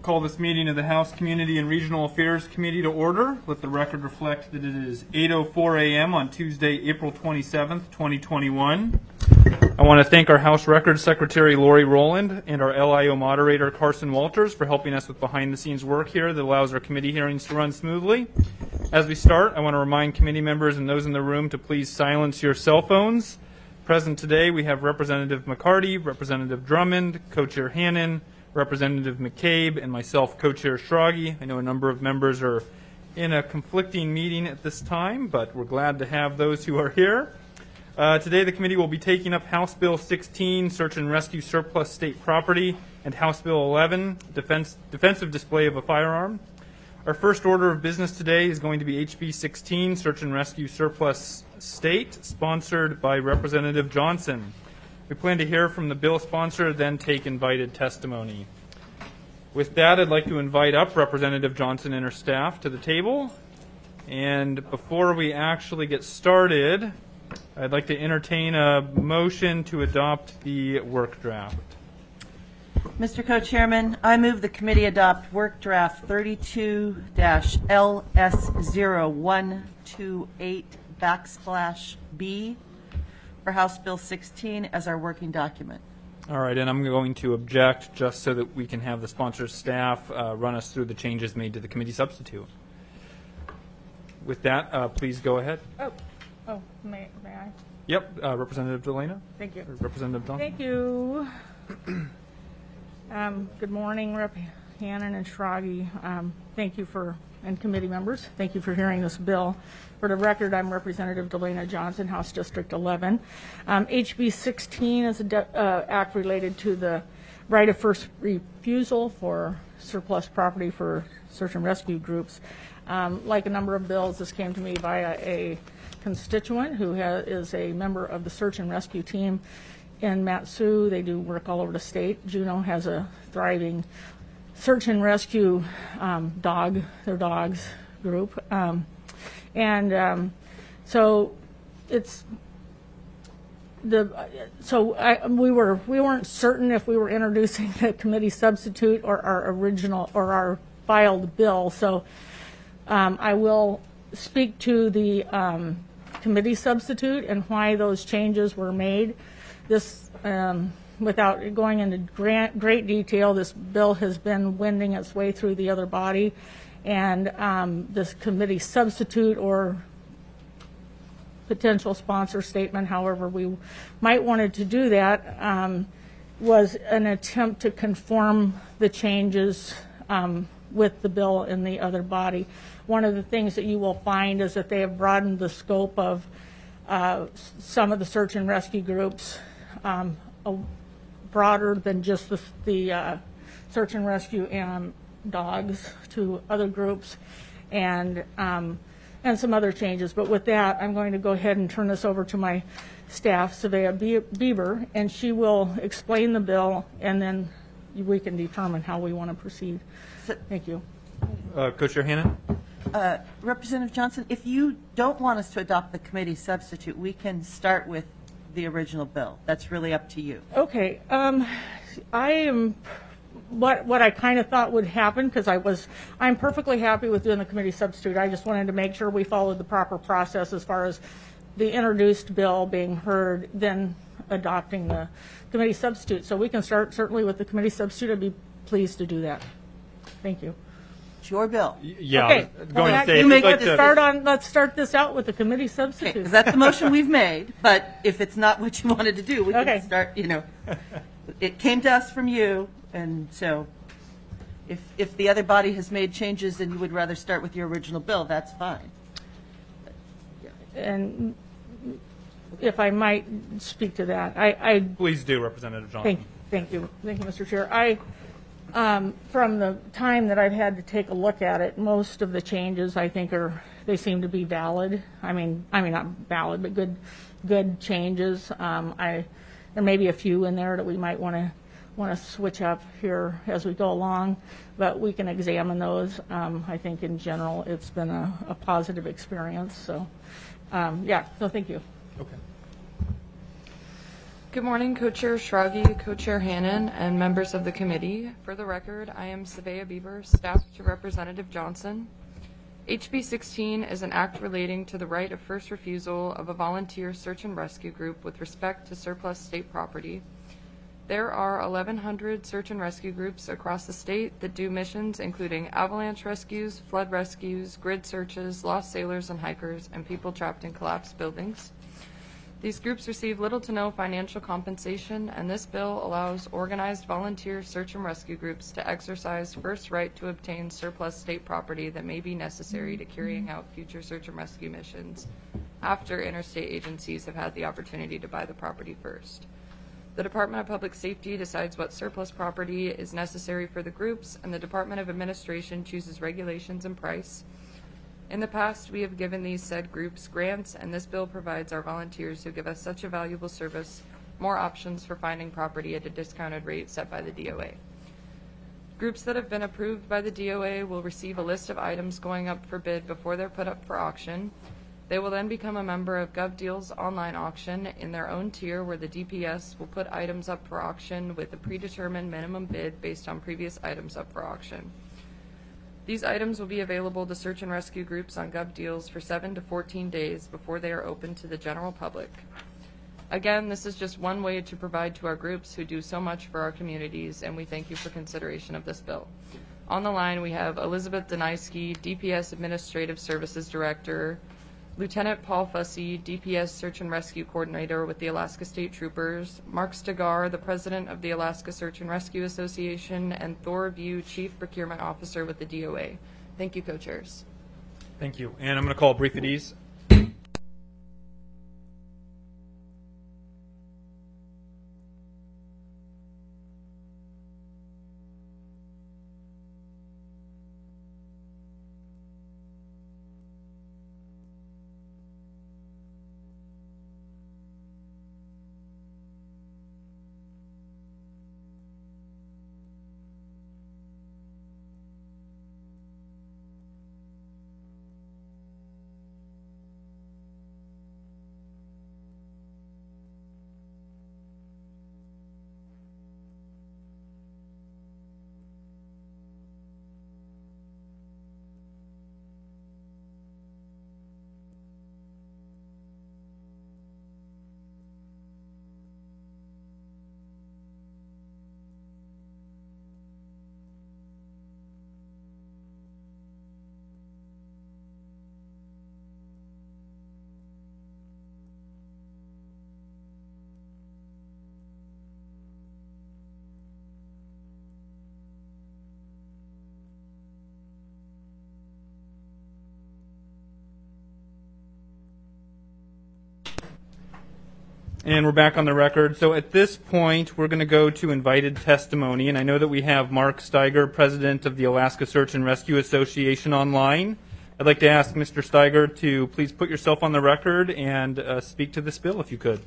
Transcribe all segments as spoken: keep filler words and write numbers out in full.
Call this meeting of the House Community and Regional Affairs Committee to order. Let the record reflect that it is eight oh four a m on Tuesday, April twenty-seventh, twenty twenty-one. I want to thank our House Records Secretary Lori Rowland and our L I O moderator Carson Walters for helping us with behind-the-scenes work here that allows our committee hearings to run smoothly. As we start, I want to remind committee members and those in the room to please silence your cell phones. Present today, we have Representative McCarty, Representative Drummond, Co-Chair Hannan, Representative McCabe, and myself, Co-Chair Schrage. I know a number of members are in a conflicting meeting at this time, but we're glad to have those who are here. Uh, today, the committee will be taking up House Bill sixteen, Search and Rescue Surplus State Property, and House Bill eleven, Defense, Defensive Display of a Firearm. Our first order of business today is going to be H B sixteen, Search and Rescue Surplus State, sponsored by Representative Johnson. We plan to hear from the bill sponsor, then take invited testimony. With that, I'd like to invite up Representative Johnson and her staff to the table. And before we actually get started, I'd like to entertain a motion to adopt the work draft. Mister Co-Chairman, I move the committee adopt work draft thirty-two L S zero one two eight backslash B for House Bill sixteen as our working document. All right, and I'm going to object just so that we can have the sponsor's staff uh, run us through the changes made to the committee substitute. With that, uh, please go ahead. Oh, oh, may, may I? Yep, uh, Representative Delana. Thank you. Or Representative Johnson. Thank you. um, good morning, Rep Hannan and Schrage. Um, thank you for, and committee members, thank you for hearing this bill. For the record, I'm Representative Delana Johnson, House District eleven. Um, H B sixteen is an uh, act related to the right of first refusal for surplus property for search and rescue groups. Um, like a number of bills, this came to me via a constituent who ha- is a member of the search and rescue team in Mat-Su. They do work all over the state. Juneau has a thriving search and rescue um, dog, their dogs group. Um, And um, so it's the so I, we were we weren't certain if we were introducing the committee substitute or our original or our filed bill. So um, I will speak to the um, committee substitute and why those changes were made. This um, without going into great, great detail, this bill has been wending its way through the other body. And um, this committee substitute or potential sponsor statement, however we might wanted to do that, um, was an attempt to conform the changes um, with the bill in the other body. One of the things that you will find is that they have broadened the scope of uh, some of the search and rescue groups um, a, broader than just the, the uh, search and rescue and dogs to other groups and um, and some other changes. But with that, I'm going to go ahead and turn this over to my staff, Savea Bieber, and she will explain the bill, and then we can determine how we want to proceed. Thank you. Uh, Co-Chair Hannan. Uh, Representative Johnson, if you don't want us to adopt the committee substitute, we can start with the original bill. That's really up to you. Okay. Um, I am... What what I kind of thought would happen, because I was, I'm perfectly happy with doing the committee substitute. I just wanted to make sure we followed the proper process as far as the introduced bill being heard, then adopting the committee substitute. So we can start certainly with the committee substitute. I'd be pleased to do that. Thank you. It's your bill. Y- yeah, Okay. I was going Well, to say, you if make you'd like let's to- start on. Let's start this out with the committee Okay, substitute. because that's the motion we've made, but if it's not what you wanted to do, we Okay. can start, you know. It came to us from you, and so if if the other body has made changes and you would rather start with your original bill, that's fine. And if I might speak to that, I, I Please do, Representative Johnson. Thank, thank you, thank you, Mister Chair. I, um, from the time that I've had to take a look at it, most of the changes I think are, they seem to be valid. I mean, I mean not valid, but good, good changes. Um, I, there may be a few in there that we might want to want to switch up here as we go along, but we can examine those. Um, I think in general it's been a, a positive experience. So, um, yeah. So thank you. Okay. Good morning, Co-Chair Schrage, Co-Chair Hannon, and members of the committee. For the record, I am Savea Bieber, staff to Representative Johnson. H B sixteen is an act relating to the right of first refusal of a volunteer search and rescue group with respect to surplus state property. There are eleven hundred search and rescue groups across the state that do missions including avalanche rescues, flood rescues, grid searches, lost sailors and hikers, and people trapped in collapsed buildings. These groups receive little to no financial compensation, and this bill allows organized volunteer search and rescue groups to exercise first right to obtain surplus state property that may be necessary to carrying out future search and rescue missions after interstate agencies have had the opportunity to buy the property first. The Department of Public Safety decides what surplus property is necessary for the groups, and the Department of Administration chooses regulations and price. In the past, we have given these said groups grants, and this bill provides our volunteers who give us such a valuable service more options for finding property at a discounted rate set by the D O A. Groups that have been approved by the D O A will receive a list of items going up for bid before they're put up for auction. They will then become a member of GovDeals online auction in their own tier, where the D P S will put items up for auction with a predetermined minimum bid based on previous items up for auction. These items will be available to search and rescue groups on GovDeals for seven to fourteen days before they are open to the general public. Again, this is just one way to provide to our groups who do so much for our communities, and we thank you for consideration of this bill. On the line, we have Elizabeth Denysky, D P S Administrative Services Director, Lieutenant Paul Fussy, D P S Search and Rescue Coordinator with the Alaska State Troopers, Mark Stegar, the President of the Alaska Search and Rescue Association, and Thor View, Chief Procurement Officer with the D O A. Thank you, Co-Chairs. Thank you. And I'm going to call a brief at ease. And we're back on the record. So at this point, we're going to go to invited testimony. And I know that we have Mark Steiger, President of the Alaska Search and Rescue Association, online. I'd like to ask Mister Steiger to please put yourself on the record and uh, speak to this bill, if you could.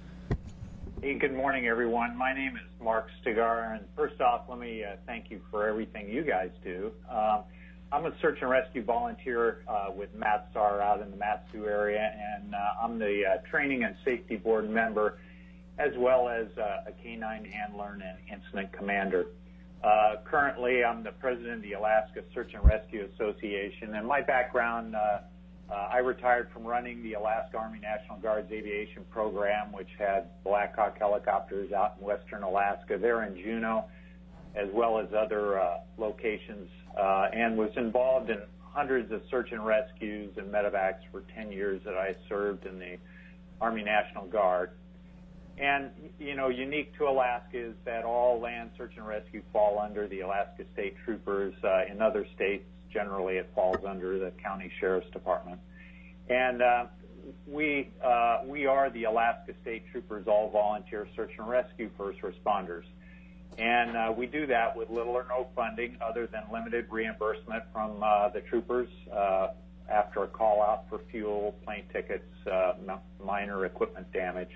Hey, good morning, everyone. My name is Mark Stegar, and first off, let me uh, thank you for everything you guys do. Um, I'm a search and rescue volunteer uh, with MATSAR out in the Mat-Su area, and uh, I'm the uh, Training and Safety Board member, as well as uh, a K nine handler and incident commander. Uh, currently, I'm the president of the Alaska Search and Rescue Association, and my background, uh, uh, I retired from running the Alaska Army National Guard's aviation program, which had Black Hawk helicopters out in western Alaska, there in Juneau, as well as other uh, locations, uh, and was involved in hundreds of search and rescues and medevacs for ten years that I served in the Army National Guard. And, you know, unique to Alaska is that all land search and rescue fall under the Alaska State Troopers. Uh, in other states, generally it falls under the County Sheriff's Department. And uh, we, uh, we are the Alaska State Troopers all-volunteer search and rescue first responders. And uh, we do that with little or no funding other than limited reimbursement from uh, the troopers uh, after a call out for fuel, plane tickets, uh, minor equipment damage.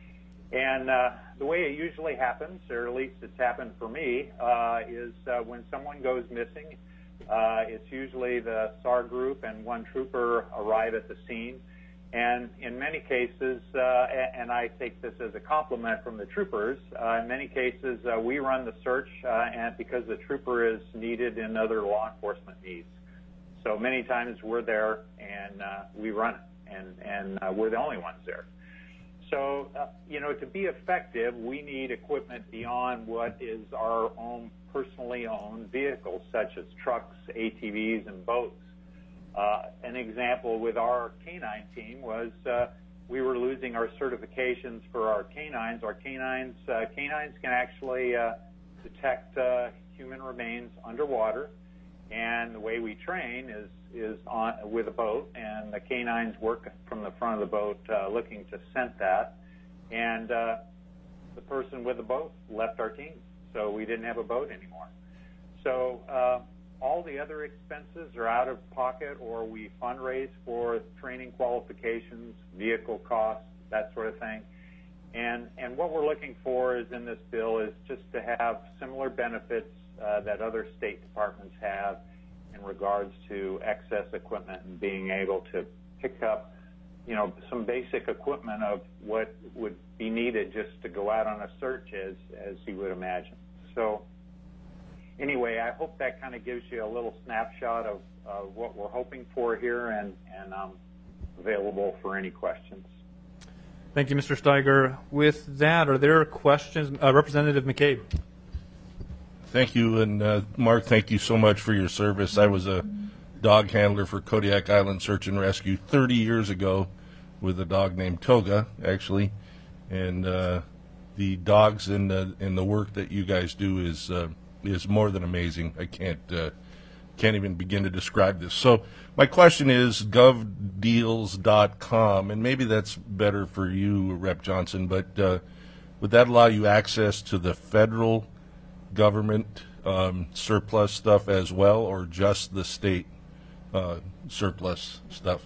And uh, the way it usually happens, or at least it's happened for me, uh, is uh, when someone goes missing, uh, it's usually the S A R group and one trooper arrive at the scene. And in many cases, uh, and I take this as a compliment from the troopers, uh, in many cases uh, we run the search uh, and because the trooper is needed in other law enforcement needs. So many times we're there and uh, we run it, and, and uh, we're the only ones there. So, uh, you know, to be effective, we need equipment beyond what is our own personally owned vehicles, such as trucks, A T Vs, and boats. Uh, an example with our canine team was uh, we were losing our certifications for our canines. Our canines uh, canines can actually uh, detect uh, human remains underwater, and the way we train is is on with a boat, and the canines work from the front of the boat uh, looking to scent that, and uh, the person with the boat left our team, so we didn't have a boat anymore. So. Uh, All the other expenses are out of pocket, or we fundraise for training qualifications, vehicle costs, that sort of thing. And and what we're looking for is in this bill is just to have similar benefits uh, that other state departments have in regards to excess equipment and being able to pick up, you know, some basic equipment of what would be needed just to go out on a search, as as you would imagine. So. Anyway, I hope that kind of gives you a little snapshot of uh, what we're hoping for here, and, and I'm available for any questions. Thank you, Mister Steiger. With that, are there questions? Uh, Representative McCabe. Thank you, and uh, Mark, thank you so much for your service. I was a dog handler for Kodiak Island Search and Rescue thirty years ago with a dog named Toga, actually, and uh, the dogs and the, and the work that you guys do is uh, is more than amazing. I can't uh, can't even begin to describe this. So my question is gov deals dot com, and maybe that's better for you, Rep Johnson, but uh, would that allow you access to the federal government um, surplus stuff as well, or just the state uh, surplus stuff?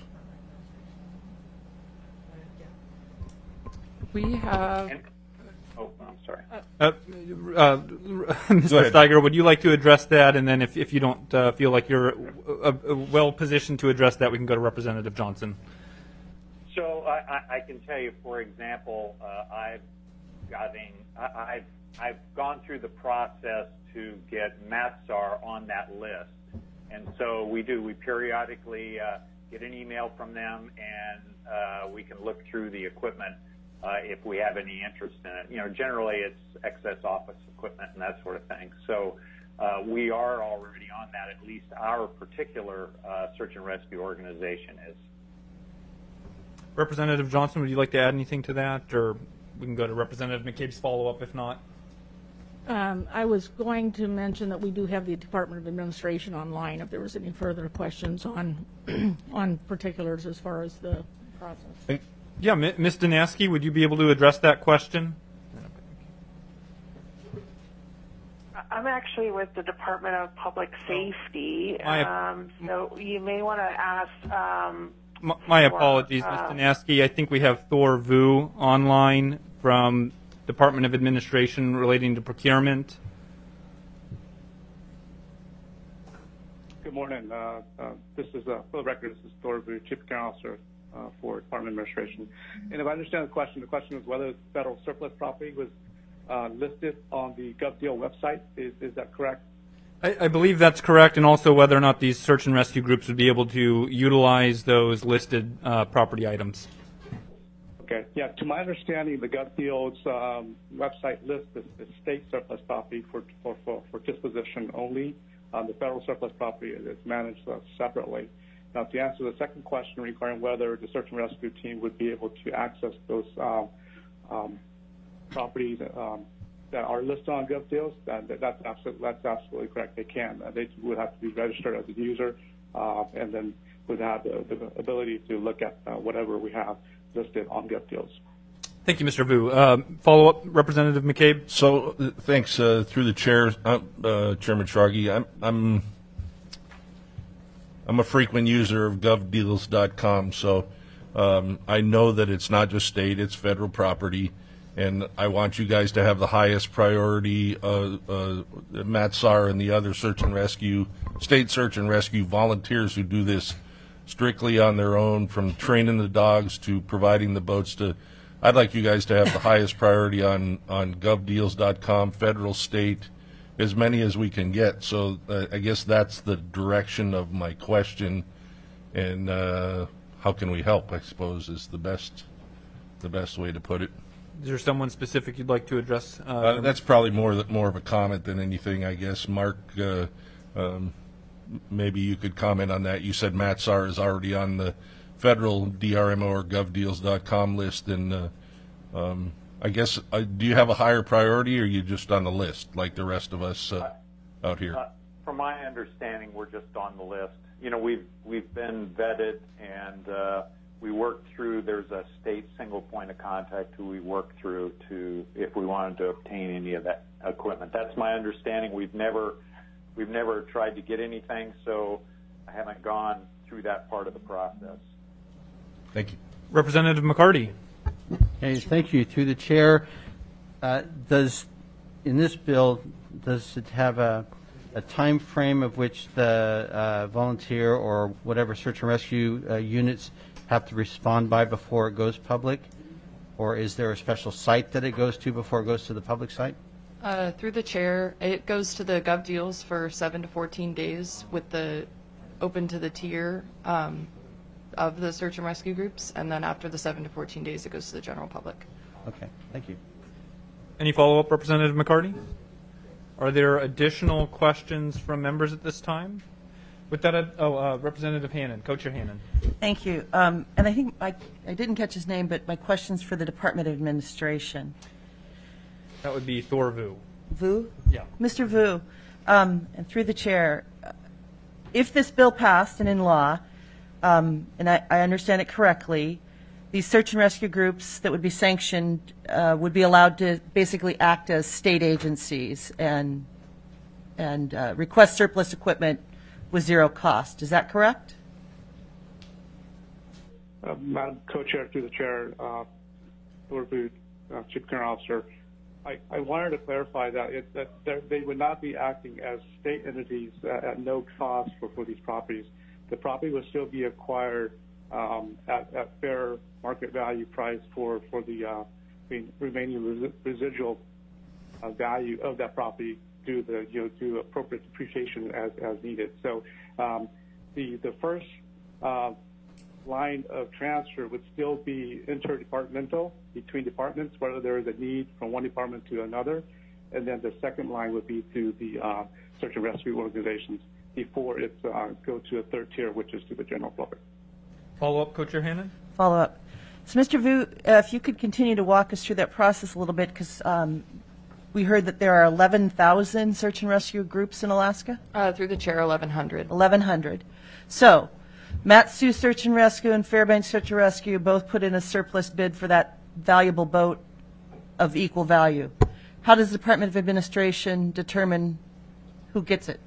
We have... And, oh, I'm sorry. Uh, uh, Mister Steiger, would you like to address that? And then if, if you don't uh, feel like you're uh, uh, well positioned to address that, we can go to Representative Johnson. So I, I, I can tell you, for example, uh, I've gotten, I, I've, I've gone through the process to get MATSAR on that list. And so we do, we periodically uh, get an email from them, and uh, we can look through the equipment uh, if we have any interest in it. You know, generally it's excess office equipment and that sort of thing. So uh, we are already on that, at least our particular uh, search and rescue organization is. Representative Johnson, would you like to add anything to that? Or we can go to Representative McCabe's follow-up if not. Um, I was going to mention that we do have the Department of Administration online if there was any further questions on on particulars as far as the process. Yeah, Miz Danaski, would you be able to address that question? I'm actually with the Department of Public Safety, My- um, so you may want to ask. Um, My, my for, apologies, uh, Miz Danaski. I think we have Thor Vu online from Department of Administration relating to procurement. Good morning. Uh, uh, this is, uh, for the record, this is Thor Vu, Chief Accounting Officer uh, for Department of Administration. And if I understand the question, the question is whether federal surplus property was uh, listed on the GovDeal website. Is, is that correct? I, I believe that's correct, and also whether or not these search and rescue groups would be able to utilize those listed uh, property items. Okay. Yeah. To my understanding, the GovDeal's um, website lists the, the state surplus property for for, for, for disposition only. Um, the federal surplus property is managed uh, separately. Now, to answer the second question regarding whether the search and rescue team would be able to access those um, um, properties um, that are listed on GovDeals, that, that, that's absolutely that's absolutely correct. They can. Uh, they would have to be registered as a user, uh, and then would have the, the ability to look at uh, whatever we have listed on GovDeals. Thank you, Mister Vu. Uh, follow-up, Representative McCabe. So, uh, thanks uh, through the chair, uh, uh, Chairman Schrage. I'm I'm I'm a frequent user of gov deals dot com, so um, I know that it's not just state; it's federal property, and I want you guys to have the highest priority. Uh, uh, MATSAR and the other search and rescue, state search and rescue volunteers who do this strictly on their own, from training the dogs to providing the boats to, I'd like you guys to have the highest priority on, on gov deals dot com, federal, state, as many as we can get. So uh, I guess that's the direction of my question. And uh, how can we help, I suppose, is the best the best way to put it. Is there someone specific you'd like to address? Uh, Uh, that's probably more th- more of a comment than anything, I guess. Mark, uh, um, maybe you could comment on that. You said Matt Sarr is already on the federal D R M O or gov deals dot com list, and uh, um, I guess, uh, do you have a higher priority, or are you just on the list like the rest of us uh, out here? Uh, from my understanding, we're just on the list. You know, we've we've been vetted, and uh, we work through. There's a state single point of contact who we work through to if we wanted to obtain any of that equipment. That's my understanding. We've never we've never tried to get anything, so I haven't gone through that part of the process. Thank you. Representative McCarty. Okay, thank you. Through the chair, uh, does, in this bill, does it have a, a time frame of which the uh, volunteer or whatever search and rescue uh, units have to respond by before it goes public? Or is there a special site that it goes to before it goes to the public site? Uh, through the chair, it goes to the GovDeals for seven to fourteen days with the open to the tier um, of the search and rescue groups, and then after the seven to fourteen days, it goes to the general public. Okay, thank you. Any follow-up, Representative McCarty? Are there additional questions from members at this time? With that, uh, oh, uh, Representative Hannon, Co-Chair Hannon. Thank you. Um, and I think I, I didn't catch his name, but my question's for the Department of Administration. That would be Thor Vu. Vu? Yeah. Mister Vu, um, and through the chair, uh, if this bill passed and in law, um, and I, I understand it correctly, these search and rescue groups that would be sanctioned uh, would be allowed to basically act as state agencies and and uh, request surplus equipment with zero cost. Is that correct? Uh, Madam Co-Chair, through the chair, uh, Thor Vu, uh, Chief Procurement Officer, I, I wanted to clarify that, it, that they would not be acting as state entities at, at no cost for, for these properties. The property would still be acquired um, at, at fair market value price for, for the uh, remaining res- residual uh, value of that property due the you know due appropriate depreciation as, as needed. So um, the the first uh, line of transfer would still be interdepartmental between departments, whether there is a need from one department to another, and then the second line would be to the uh, search and rescue organizations before it uh, go to a third tier, which is to the general public. Follow-up, Co-Chair Hannon? Follow up. So, Mister Vu, uh, if you could continue to walk us through that process a little bit, because um, we heard that there are eleven thousand search and rescue groups in Alaska? Uh, through the chair, eleven hundred. eleven hundred. So, Matsu Search and Rescue and Fairbanks Search and Rescue both put in a surplus bid for that valuable boat of equal value. How does the Department of Administration determine who gets it?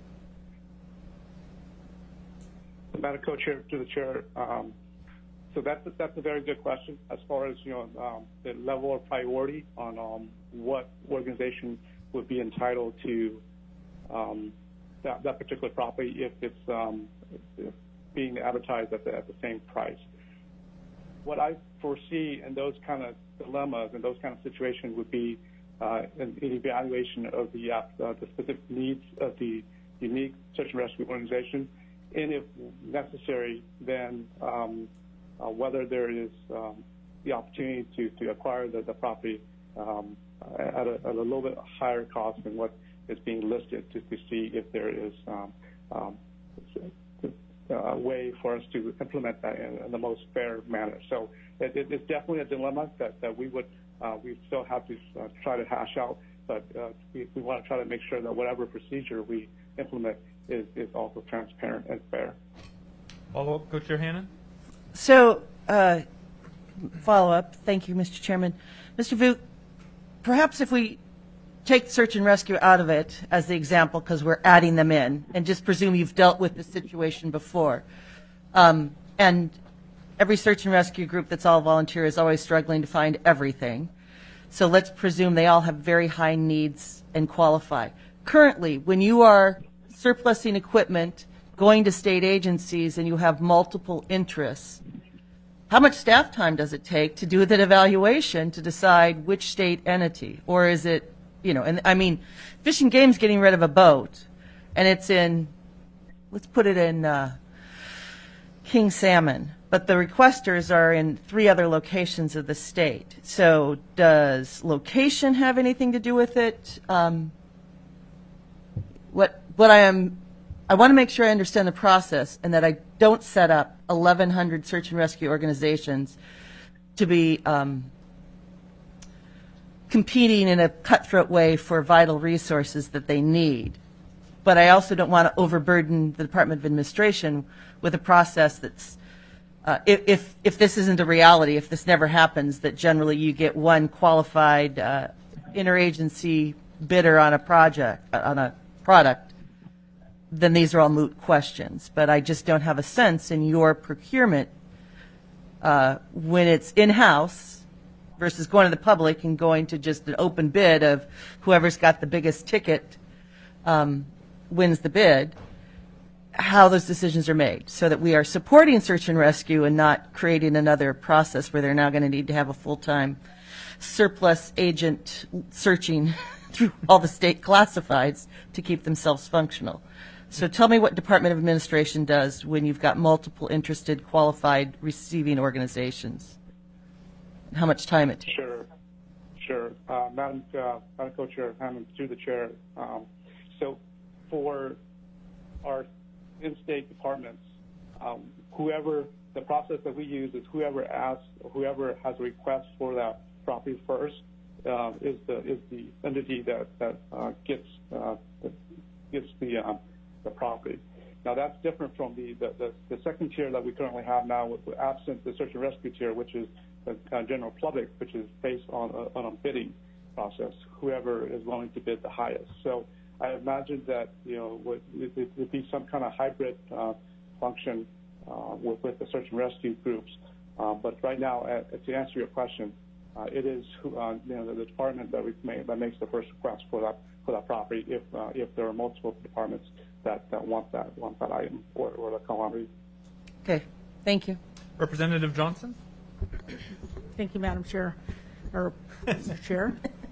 Madam Co-Chair, to the chair, um, so that's a, that's a very good question as far as you know um, the level of priority on um, what organization would be entitled to um, that, that particular property if it's um, if being advertised at the, at the same price. What I foresee in those kind of dilemmas and those kind of situations would be uh, an, an evaluation of the uh, the specific needs of the unique search and rescue organization. And if necessary, then um, uh, whether there is um, the opportunity to, to acquire the, the property um, at, a, at a little bit higher cost than what is being listed to, to see if there is um, um, a way for us to implement that in, in the most fair manner. So it, it, it's definitely a dilemma that, that we would uh, we still have to uh, try to hash out, but uh, we, we want to try to make sure that whatever procedure we implement Is, is also transparent and fair. Follow up, Co-Chair Hannon? So, uh, follow up. Thank you, Mister Chairman. Mister Vu, perhaps if we take search and rescue out of it as the example because we're adding them in and just presume you've dealt with this situation before. Um, and every search and rescue group that's all volunteer is always struggling to find everything. So let's presume they all have very high needs and qualify. Currently, when you are surplusing equipment going to state agencies and you have multiple interests, how much staff time does it take to do that evaluation to decide which state entity? Or is it, you know, and I mean, Fish and Game's getting rid of a boat, and it's in, let's put it in uh, King Salmon, but the requesters are in three other locations of the state. So does location have anything to do with it? Um, what what I am, I want to make sure I understand the process and that I don't set up eleven hundred search and rescue organizations to be um, competing in a cutthroat way for vital resources that they need. But I also don't want to overburden the Department of Administration with a process that's, uh, if, if if this isn't a reality, if this never happens, that generally you get one qualified uh, interagency bidder on a project, uh, on a product, then these are all moot questions. But I just don't have a sense in your procurement uh, when it's in-house versus going to the public and going to just an open bid of whoever's got the biggest ticket um, wins the bid, how those decisions are made so that we are supporting search and rescue and not creating another process where they're now going to need to have a full-time surplus agent searching through all the state classifieds to keep themselves functional. So tell me what Department of Administration does when you've got multiple interested, qualified receiving organizations, and how much time it takes. Sure, sure. Uh, Madam, uh, Madam Co-Chair, Hammond, through the chair. Um, so for our in-state departments, um, whoever, the process that we use is whoever asks, whoever has a request for that property first uh, is the is the entity that that uh, gets uh, gets the um, the property. Now that's different from the, the, the, the second tier that we currently have now, with, with absent the search and rescue tier, which is the uh, general public, which is based on a, on a bidding process, whoever is willing to bid the highest. So I imagine that, you know, would, it would be some kind of hybrid uh, function uh, with, with the search and rescue groups. Uh, but right now, uh, to answer your question, uh, it is uh, you know, the, the department that, we make, that makes the first request for that for that property if uh, if there are multiple departments that, that want that want that item or, or the commodity. Okay, thank you. Representative Johnson? Thank you, Madam Chair, or Mister Chair.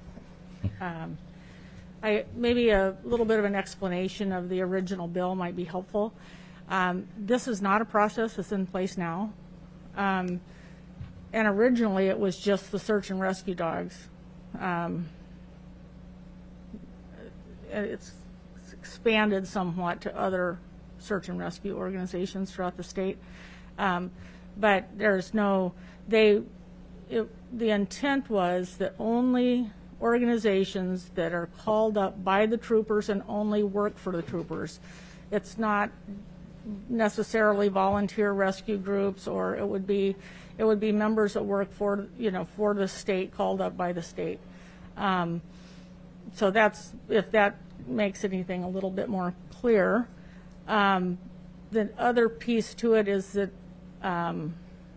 Um, I, maybe a little bit of an explanation of the original bill might be helpful. Um, this is not a process that's in place now. Um, and originally it was just the search and rescue dogs. Um, it's expanded somewhat to other search and rescue organizations throughout the state. Um, but there's no, they, it, the intent was that only organizations that are called up by the troopers and only work for the troopers. It's not necessarily volunteer rescue groups, or it would be, it would be members that work for, you know, for the state, called up by the state. Um, so that's, if that makes anything a little bit more clear. Um, the other piece to it is that, um,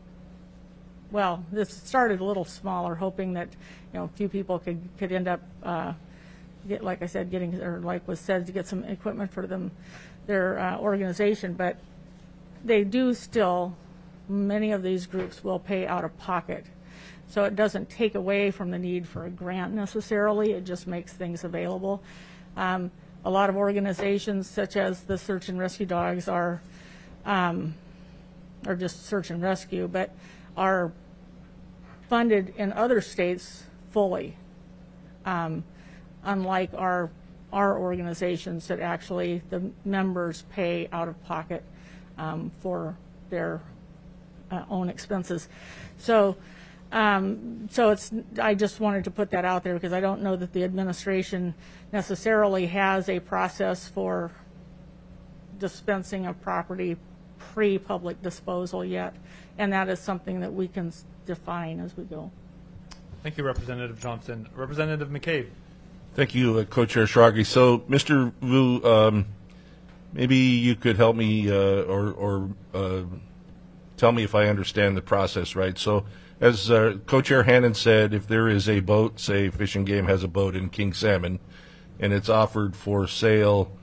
well, this started a little smaller, hoping that, you know, a few people could, could end up, uh, get, like I said, getting, or like was said, to get some equipment for them, their uh, organization. But they do still, many of these groups will pay out of pocket. So it doesn't take away from the need for a grant necessarily. It just makes things available. Um, a lot of organizations, such as the Search and Rescue Dogs, are, um, or just Search and Rescue, but are funded in other states fully, um, unlike our our organizations that actually the members pay out of pocket um, for their uh, own expenses. So. Um, so it's, I just wanted to put that out there because I don't know that the administration necessarily has a process for dispensing of property pre-public disposal yet, and that is something that we can define as we go. Thank you, Representative Johnson. Representative McCabe. Thank you, uh, Co-Chair Schrage. So, Mister Vu, um, maybe you could help me uh, or, or uh, tell me if I understand the process right. So, as uh, Co-Chair Hannan said, if there is a boat, say Fish and Game has a boat in King Salmon, and it's offered for sale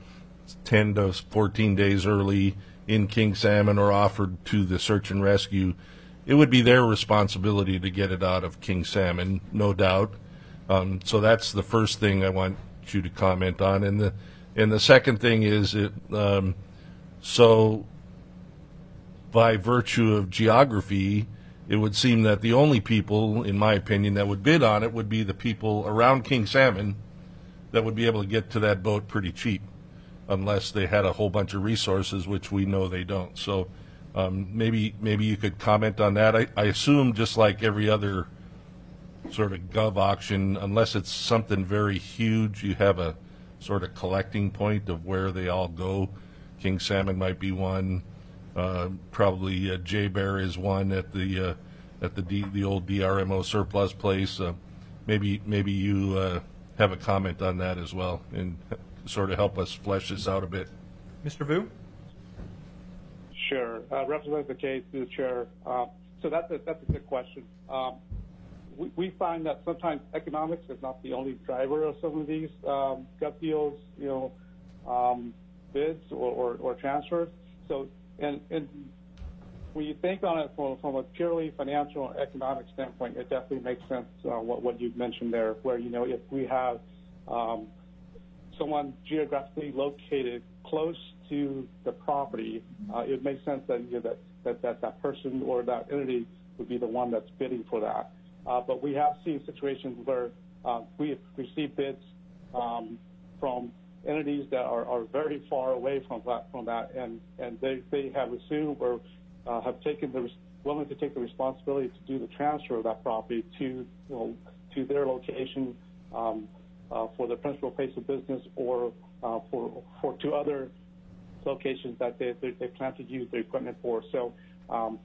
ten to fourteen days early in King Salmon or offered to the search and rescue, it would be their responsibility to get it out of King Salmon, no doubt. Um, so that's the first thing I want you to comment on. And the and the second thing is, it um, so by virtue of geography, it would seem that the only people, in my opinion, that would bid on it would be the people around King Salmon that would be able to get to that boat pretty cheap, unless they had a whole bunch of resources, which we know they don't. So um, maybe maybe you could comment on that. I, I assume, just like every other sort of gov auction, unless it's something very huge, you have a sort of collecting point of where they all go. King Salmon might be one. Uh, probably uh, J Bear is one at the uh, at the D, the old D R M O surplus place. Uh, maybe maybe you uh, have a comment on that as well, and sort of help us flesh this out a bit. Mister Vu? Sure. Uh, Representative McKay, through the chair. Uh, so that's a, that's a good question. Um, we, we find that sometimes economics is not the only driver of some of these um, gut deals, you know, um, bids or, or, or transfers. So, and, and when you think on it from, from a purely financial and economic standpoint, it definitely makes sense uh, what, what you've mentioned there, where, you know, if we have um, someone geographically located close to the property, uh, it makes sense that, you know, that, that, that that person or that entity would be the one that's bidding for that. Uh, but we have seen situations where uh, we have received bids um, from entities that are, are very far away from that, from that, and, and they, they have assumed or uh, have taken the willing to take the responsibility to do the transfer of that property to, you know, to their location um, uh, for their principal place of business or uh, for for to other locations that they they, they plan to use their equipment for. So um,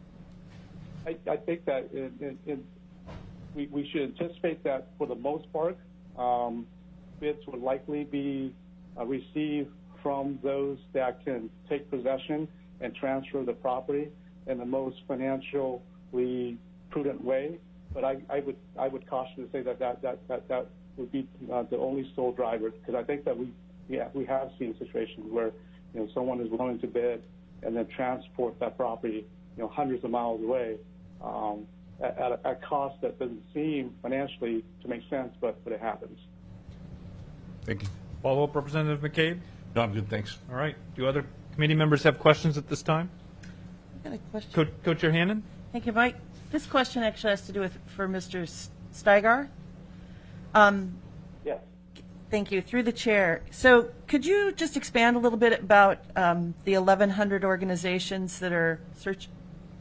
I, I think that in, in, in we, we should anticipate that for the most part, um, bids would likely be uh, received from those that can take possession and transfer the property in the most financially prudent way. But I, I would I would caution to say that that that that, that would be uh, the only sole driver, because I think that we yeah we have seen situations where, you know, someone is willing to bid and then transport that property, you know, hundreds of miles away um, at, at a at cost that doesn't seem financially to make sense, but but it happens. Thank you. Follow up, Representative McCabe? No, I'm good, thanks. All right. Do other committee members have questions at this time? I got a question. Co- Co-Chair Hannan? Thank you, Mike. This question actually has to do with for Mister Steigar. Um, Yes. Thank you. Through the chair. So could you just expand a little bit about um, the eleven hundred organizations that are search?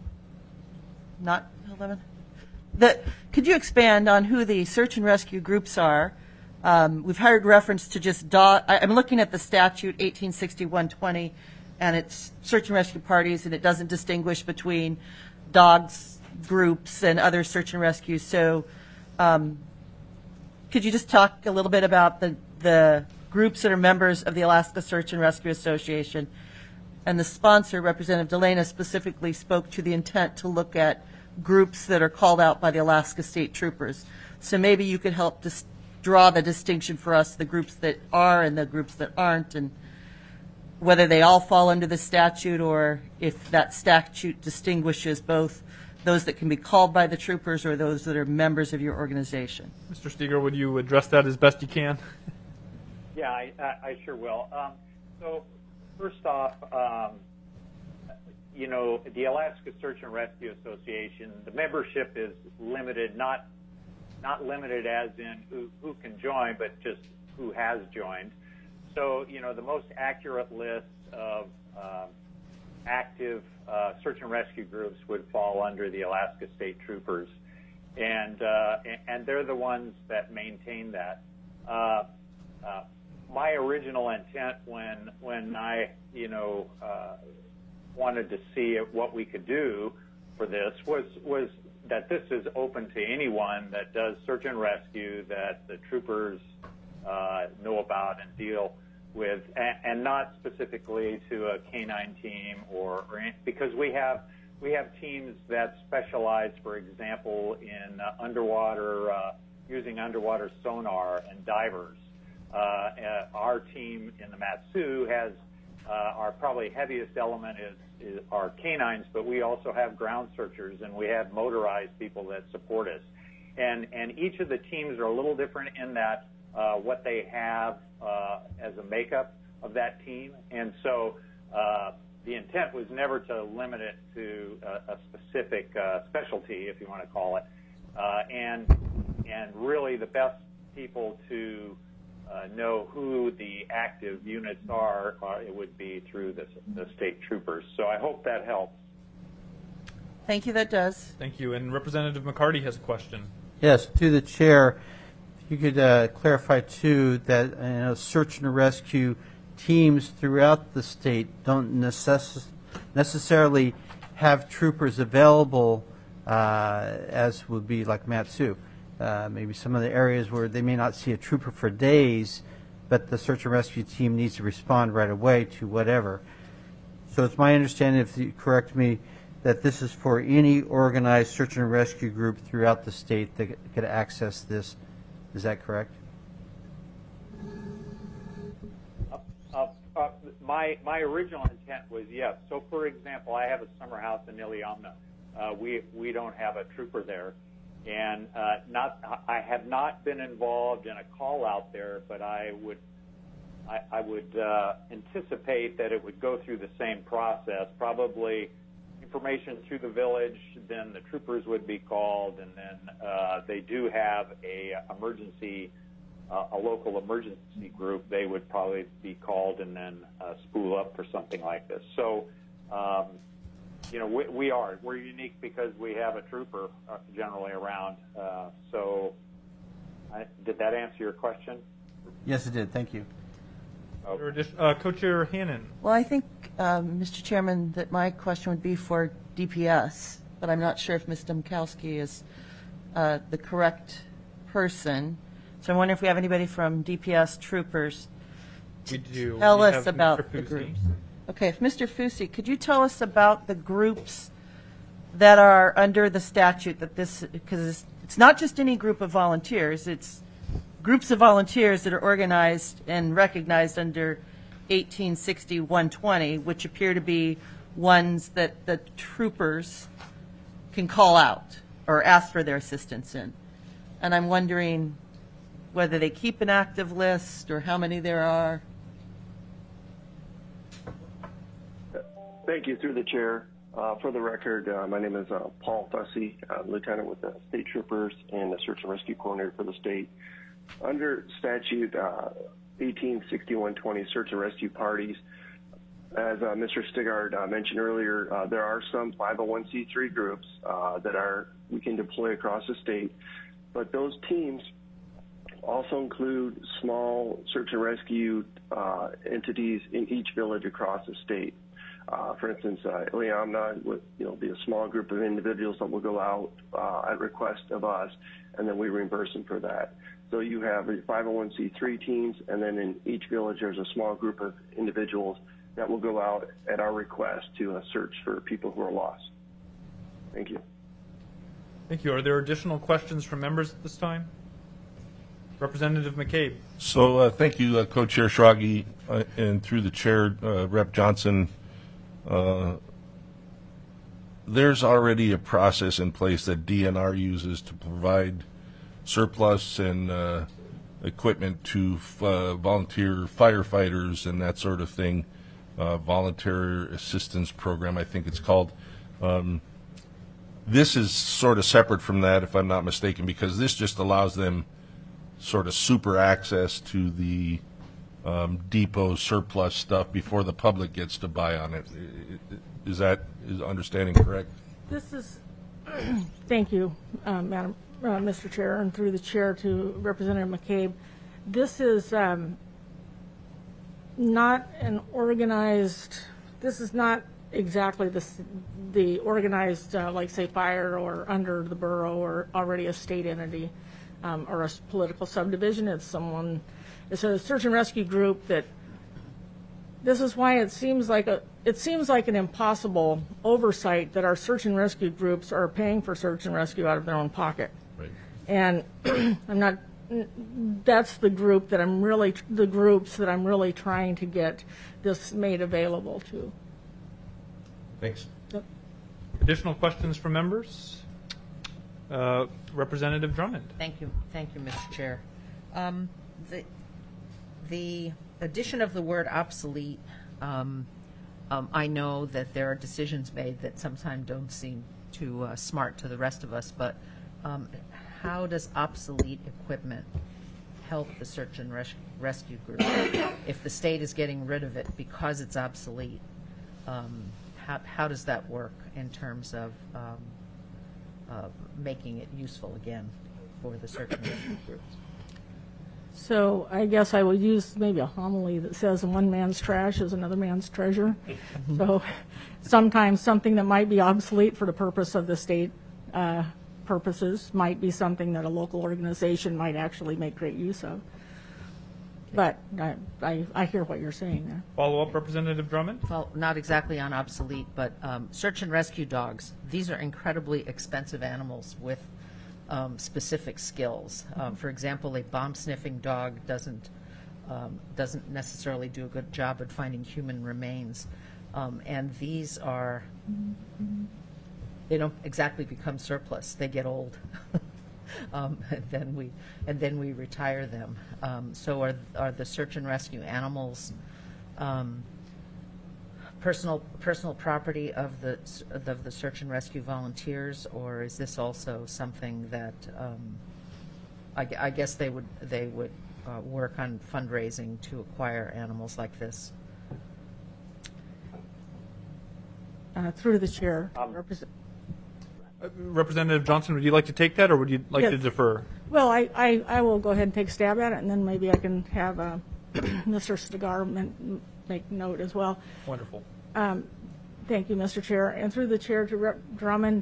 Not eleven? The, could you expand on who the search and rescue groups are? Um, we've heard reference to just dog. I, I'm looking at the statute eighteen sixty-one twenty, and it's search and rescue parties, and it doesn't distinguish between dogs groups and other search and rescues. So um, could you just talk a little bit about the, the groups that are members of the Alaska Search and Rescue Association? And the sponsor, Representative Delana, specifically spoke to the intent to look at groups that are called out by the Alaska State Troopers. So maybe you could help dis- draw the distinction for us, the groups that are and the groups that aren't, and whether they all fall under the statute or if that statute distinguishes both those that can be called by the troopers or those that are members of your organization. Mister Steger, would you address that as best you can? Yeah, I, I, I sure will. Um, so first off, um, you know, the Alaska Search and Rescue Association, the membership is limited, not not limited as in who, who can join, but just who has joined. So, you know, the most accurate list of um, active uh, search and rescue groups would fall under the Alaska State Troopers, and uh, and they're the ones that maintain that. Uh, uh, my original intent when when I you know uh, wanted to see what we could do for this was was that this is open to anyone that does search and rescue that the troopers uh, know about and deal with, and, and not specifically to a canine team or, or any, because we have we have teams that specialize, for example, in uh, underwater uh, using underwater sonar and divers. uh, uh, our team in the Mat-Su has uh, our probably heaviest element is, is our canines, but we also have ground searchers and we have motorized people that support us. And, and each of the teams are a little different in that uh, what they have uh, as a makeup of that team. And so uh, the intent was never to limit it to a, a specific uh, specialty, if you want to call it. Uh, and, and really the best people to uh, know who the active units are, uh, it would be through the, the state troopers. So I hope that helps. Thank you, that does. Thank you. And Representative McCarty has a question. Yes, to the chair, if you could uh, clarify too that you know, search and rescue teams throughout the state don't necess- necessarily have troopers available uh, as would be like Mat-Su. Uh, maybe some of the areas where they may not see a trooper for days, but the search and rescue team needs to respond right away to whatever. So it's my understanding, if you correct me, that this is for any organized search and rescue group throughout the state that could access this. Is that correct? Uh, uh, uh, my my original intent was yes. So, for example, I have a summer house in Iliamna. Uh, we we don't have a trooper there, and uh, not I have not been involved in a call out there, but I would I, I would uh, anticipate that it would go through the same process, probably. Information through the village, then the troopers would be called, and then uh, they do have a emergency, uh, a local emergency group. They would probably be called and then uh, spool up for something like this. So, um, you know, we, we are we're unique because we have a trooper uh, generally around. Uh, so, I, did that answer your question? Yes, it did. Thank you. Uh, Co-Chair Hannan. Well, I think, um, Mister Chairman, that my question would be for D P S, but I'm not sure if Miz Domkowski is uh, the correct person. So I'm wondering if we have anybody from D P S troopers We do. tell We us have about Mister the Fusi. groups. Okay, if Mister Fusi, could you tell us about the groups that are under the statute that this, because it's, it's not just any group of volunteers, it's groups of volunteers that are organized and recognized under eighteen sixty one twenty, which appear to be ones that the troopers can call out or ask for their assistance in. And I'm wondering whether they keep an active list or how many there are. Thank you. Through the chair. Uh, for the record, uh, my name is uh, Paul Fussy, uh, Lieutenant with the State Troopers and the Search and Rescue Coordinator for the state. Under statute uh, eighteen sixty-one twenty, search and rescue parties, as uh, Mister Stigard uh, mentioned earlier, uh, there are some five oh one c three groups uh, that are we can deploy across the state, but those teams also include small search and rescue uh, entities in each village across the state. Uh, for instance, uh, Iliamna would you know be a small group of individuals that will go out uh, at request of us, and then we reimburse them for that. So you have five oh one c three teams, and then in each village there's a small group of individuals that will go out at our request to uh, search for people who are lost. Thank you. Thank you. Are there additional questions from members at this time? Representative McCabe. So uh, thank you, uh, Co-Chair Schrage, uh, and through the chair, uh, Rep Johnson. Uh, there's already a process in place that D N R uses to provide surplus and uh, equipment to uh, volunteer firefighters and that sort of thing. Uh, volunteer assistance program, I think it's called. Um, this is sort of separate from that, if I'm not mistaken, because this just allows them sort of super access to the um, depot surplus stuff before the public gets to buy on it. Is that is understanding correct? This is, thank you, uh, Madam, uh, Mister Chair, and through the chair to Representative McCabe. This is um, not an organized, this is not exactly the, the organized, uh, like say fire or under the borough or already a state entity um, or a political subdivision. It's someone, it's a search and rescue group that, this is why it seems like a, it seems like an impossible oversight that our search and rescue groups are paying for search and rescue out of their own pocket. Right. And I'm not that's the group that I'm really, the groups that I'm really trying to get this made available to. Thanks. Yep. Additional questions from members? Uh, Representative Drummond. Thank you, thank you, Mister Chair. Um, the, the addition of the word obsolete, um, um, I know that there are decisions made that sometimes don't seem too uh, smart to the rest of us, but um, how does obsolete equipment help the search and res rescue group? If the state is getting rid of it because it's obsolete, um, how, how does that work in terms of um, uh, making it useful again for the search and rescue groups? So I guess I would use maybe a homily that says one man's trash is another man's treasure. So sometimes something that might be obsolete for the purpose of the state uh, purposes might be something that a local organization might actually make great use of. But I, I, I hear what you're saying there. Follow up, Representative Drummond? Well, not exactly on obsolete, but um, search and rescue dogs. These are incredibly expensive animals with um, specific skills. Um, for example, a bomb-sniffing dog doesn't um, doesn't necessarily do a good job at finding human remains, um, and these are they don't exactly become surplus. They get old. Um, and then we and then we retire them. Um, so are are the search and rescue animals um, personal personal property of the of the search and rescue volunteers, or is this also something that um, I, I guess they would they would uh, work on fundraising to acquire animals like this? Uh, through the chair. Um, Represent Uh, Representative Johnson, would you like to take that, or would you like Yes. to defer? Well, I, I, I will go ahead and take a stab at it, and then maybe I can have uh, Mister Stigar men- make note as well. Wonderful. Um, Thank you, Mister Chair. And through the chair to Rep Drummond,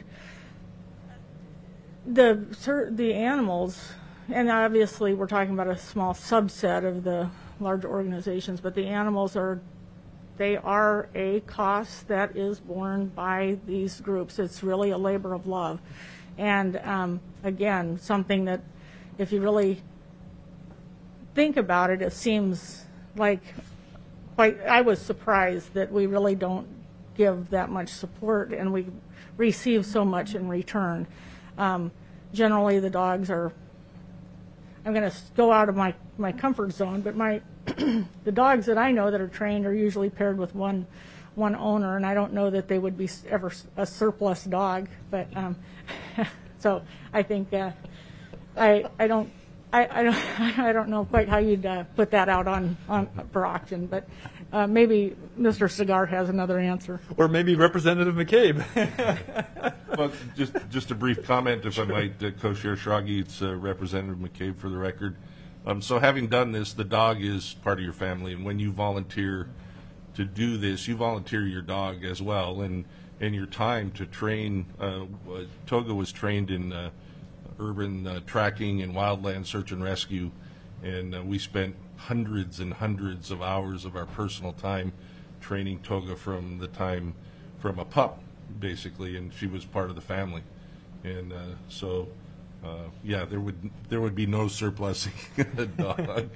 the, cer- the animals, and obviously we're talking about a small subset of the large organizations, but the animals are, they are a cost that is borne by these groups. It's really a labor of love. And um, again, something that if you really think about it, it seems like quite, I was surprised that we really don't give that much support and we receive so much in return. Um, generally the dogs are, I'm going to go out of my, my comfort zone, but my the dogs that I know that are trained are usually paired with one one owner, and I don't know that they would be ever a surplus dog. But um, so I think uh, I I don't I, I don't I don't know quite how you'd uh, put that out on, on for auction, but uh, maybe Mister Cigar has another answer. Or maybe Representative McCabe. Well, just just a brief comment, if I might, uh, Co-Chair Schrage. It's uh, Representative McCabe for the record. Um, so having done this, the dog is part of your family, and when you volunteer to do this, you volunteer your dog as well, and, and your time to train. Uh, Toga was trained in uh, urban uh, tracking and wildland search and rescue, and uh, we spent hundreds and hundreds of hours of our personal time training Toga from the time, from a pup, basically, and she was part of the family. And uh, so... Uh, yeah, there would there would be no surplusing a dog.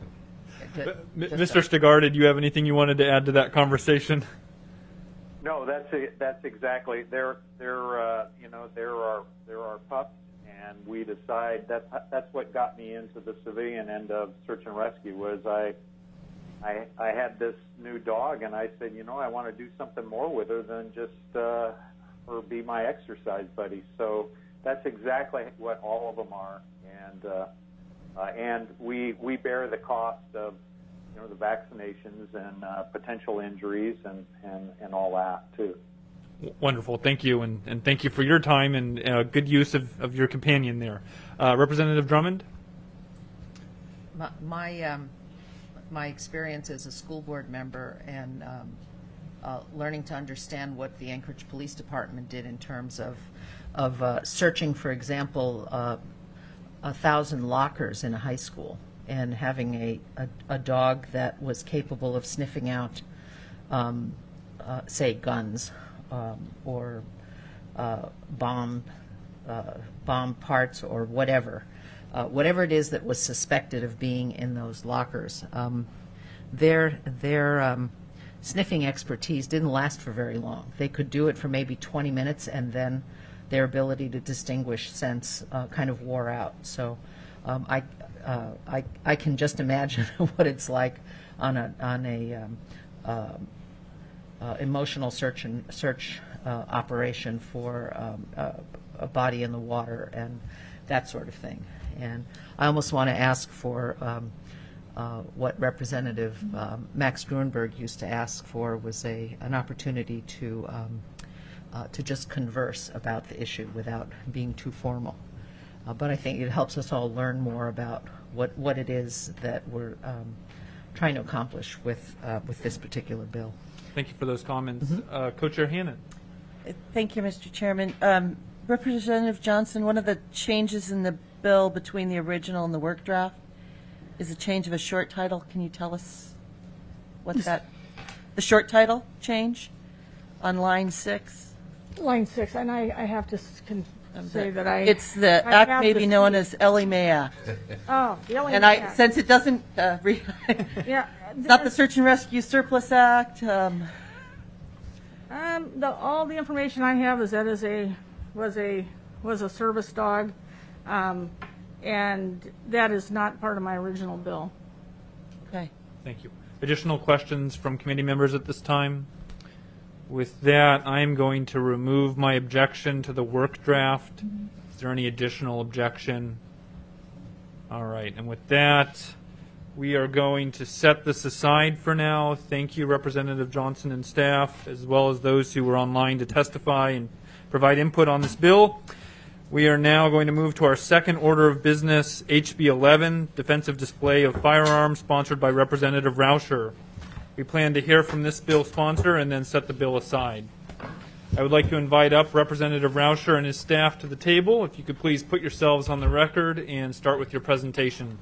Mister Stigar, did you have anything you wanted to add to that conversation? No, that's a, that's exactly. There there uh, you know there are there are pups, and we decide that's that's what got me into the civilian end of search and rescue. Was I I I had this new dog, and I said, you know, I want to do something more with her than just uh, her be my exercise buddy. So. That's exactly what all of them are, and uh, uh, and we we bear the cost of you know the vaccinations and uh, potential injuries and, and, and all that too. Wonderful, thank you, and, and thank you for your time and uh, good use of, of your companion there, uh, Representative Drummond. My my, um, my experience as a school board member and um, uh, learning to understand what the Anchorage Police Department did in terms of of uh, searching, for example, uh, a thousand lockers in a high school and having a, a, a dog that was capable of sniffing out, um, uh, say, guns um, or uh, bomb uh, bomb parts or whatever, uh, whatever it is that was suspected of being in those lockers. Um, their their um, sniffing expertise didn't last for very long. They could do it for maybe twenty minutes, and then their ability to distinguish scents uh, kind of wore out. So um, I, uh, I I can just imagine what it's like on a on a um, uh, uh, emotional search and search uh, operation for um, uh, a body in the water and that sort of thing. And I almost want to ask for um, uh, what Representative um, Max Gruenberg used to ask for was a an opportunity to um, uh, to just converse about the issue without being too formal. Uh, but I think it helps us all learn more about what, what it is that we're um, trying to accomplish with uh, with this particular bill. Thank you for those comments. Mm-hmm. uh, Co-Chair Hannan. Thank you, Mister Chairman. Um, Representative Johnson, one of the changes in the bill between the original and the work draft is a change of a short title. Can you tell us what that, the short title change on line six? Line six, and I, I have to s- con- say that I... It's the I act have may be to known see- as Ellie Mae Act. Oh, the Ellie And Mae I, Act. since it doesn't, uh, re- Yeah. it's not the Search and Rescue Surplus Act, um, Um, the, all the information I have is that is a, was a, was a service dog, um, and that is not part of my original bill. okay. Thank you. Additional questions from committee members at this time? With that, I'm going to remove my objection to the work draft. Is there any additional objection? All right, and with that, we are going to set this aside for now. Thank you, Representative Johnson and staff, as well as those who were online to testify and provide input on this bill. We are now going to move to our second order of business, H B eleven, Defensive Display of Firearms, sponsored by Representative Rauscher. We plan to hear from this bill sponsor and then set the bill aside. I would like to invite up Representative Rauscher and his staff to the table. If you could please put yourselves on the record and start with your presentation.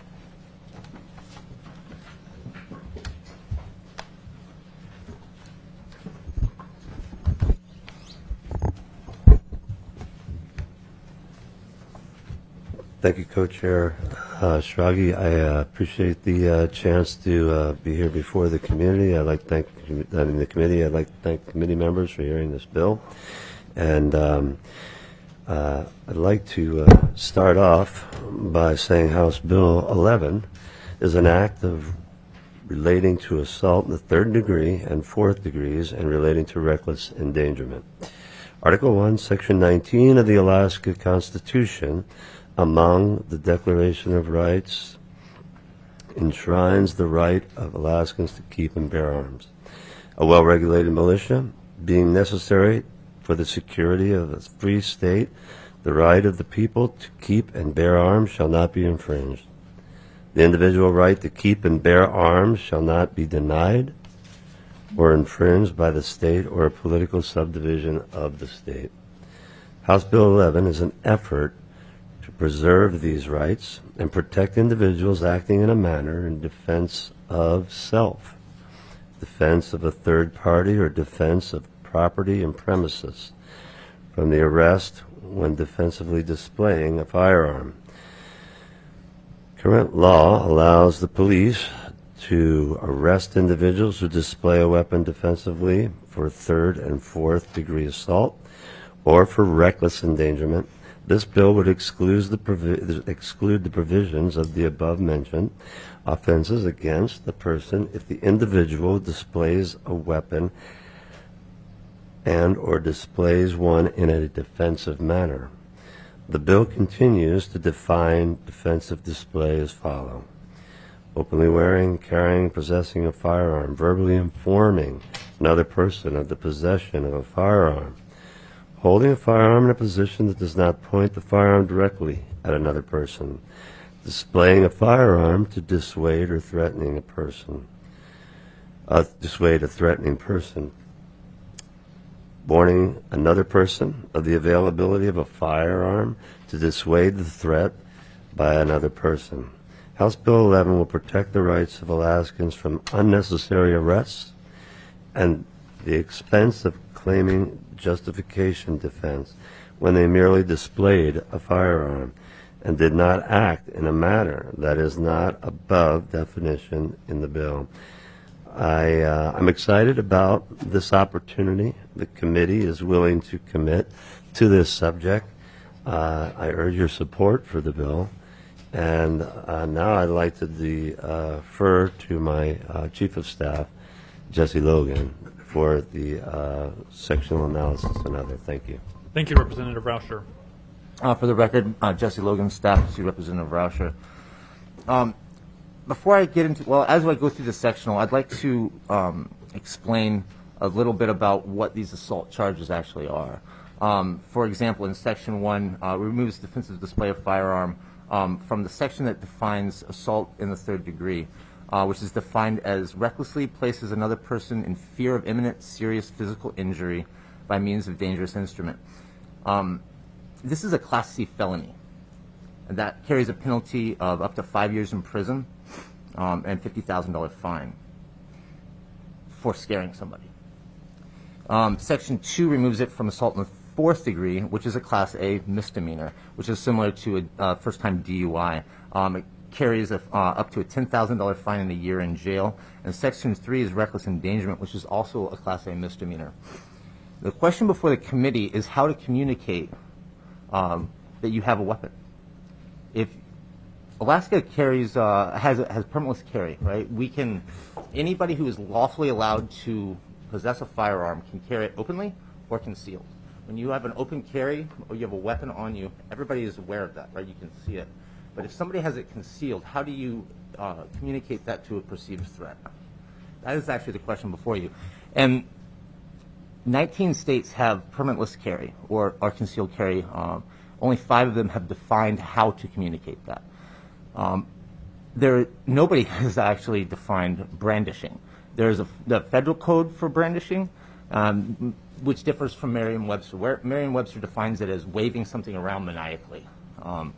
Thank you, Co-Chair uh, Schrage. I uh, appreciate the uh, chance to uh, be here before the community. I'd like to thank I mean, the committee. I'd like to thank committee members for hearing this bill. And um, uh, I'd like to uh, start off by saying House Bill eleven is an act of relating to assault in the third degree and fourth degrees and relating to reckless endangerment. Article one, Section nineteen of the Alaska Constitution, among the Declaration of Rights, enshrines the right of Alaskans to keep and bear arms. A well-regulated militia, being necessary for the security of a free state, the right of the people to keep and bear arms shall not be infringed. The individual right to keep and bear arms shall not be denied or infringed by the state or a political subdivision of the state. House Bill eleven is an effort to preserve these rights and protect individuals acting in a manner in defense of self, defense of a third party, or defense of property and premises from the arrest when defensively displaying a firearm. Current law allows the police to arrest individuals who display a weapon defensively for third and fourth degree assault or for reckless endangerment. This bill would exclude the, provi- exclude the provisions of the above-mentioned offenses against the person if the individual displays a weapon and or displays one in a defensive manner. The bill continues to define defensive display as follows: openly wearing, carrying, possessing a firearm, verbally informing another person of the possession of a firearm, holding a firearm in a position that does not point the firearm directly at another person, displaying a firearm to dissuade or threatening a person, uh, dissuade a threatening person, warning another person of the availability of a firearm to dissuade the threat by another person. House Bill eleven will protect the rights of Alaskans from unnecessary arrests and the expense of claiming justification defense when they merely displayed a firearm and did not act in a manner that is not above definition in the bill. I, uh, I'm excited about this opportunity. The committee is willing to commit to this subject. Uh, I urge your support for the bill. And uh, now I'd like to defer to my uh, Chief of Staff, Jesse Logan, for the uh, sectional analysis and other. Thank you. Thank you, Representative Rauscher. Uh, for the record, uh, Jesse Logan, staff to Representative Rauscher. Um, before I get into, well, as I go through the sectional, I'd like to um, explain a little bit about what these assault charges actually are. Um, for example, in Section one, uh, removes defensive display of firearm um, from the section that defines assault in the third degree, uh, which is defined as recklessly places another person in fear of imminent serious physical injury by means of dangerous instrument. Um, This is a Class C felony, and that carries a penalty of up to five years in prison um, and fifty thousand dollars fine for scaring somebody. Um, Section two removes it from assault in the fourth degree, which is a Class A misdemeanor, which is similar to a uh, first-time D U I. Um, it carries a, uh, up to a ten thousand dollars fine and a year in jail. And Section three is reckless endangerment, which is also a Class A misdemeanor. The question before the committee is how to communicate Um, that you have a weapon. If Alaska carries uh, has has permitless carry, right? We can anybody who is lawfully allowed to possess a firearm can carry it openly or concealed. When you have an open carry or you have a weapon on you, everybody is aware of that, right? You can see it. But if somebody has it concealed, how do you uh, communicate that to a perceived threat? That is actually the question before you. And nineteen states have permitless carry or, or concealed carry. Um, only five of them have defined how to communicate that. Um, there, nobody has actually defined brandishing. There's a the federal code for brandishing, um, which differs from Merriam-Webster. Where Merriam-Webster defines it as waving something around maniacally. Um,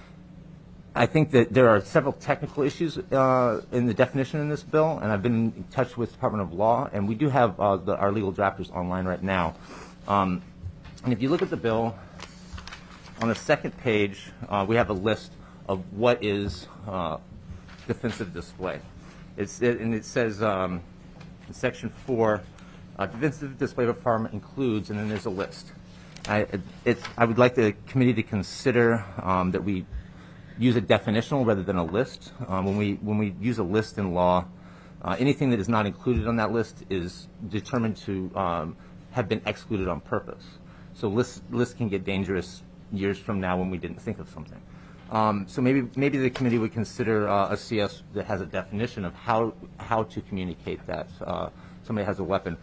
I think that there are several technical issues uh, in the definition in this bill, and I've been in touch with the Department of Law, and we do have uh, the, our legal drafters online right now. Um, and if you look at the bill, on the second page, uh, we have a list of what is uh, defensive display. It's, it, and it says um, in Section four, uh, defensive display of a firearm includes, and then there's a list. I, it, I would like the committee to consider um, that we use a definitional rather than a list. Um, when we when we use a list in law, uh, anything that is not included on that list is determined to um, have been excluded on purpose. So lists lists can get dangerous years from now when we didn't think of something. Um, so maybe maybe the committee would consider uh, a C S that has a definition of how how to communicate that uh, somebody has a weapon.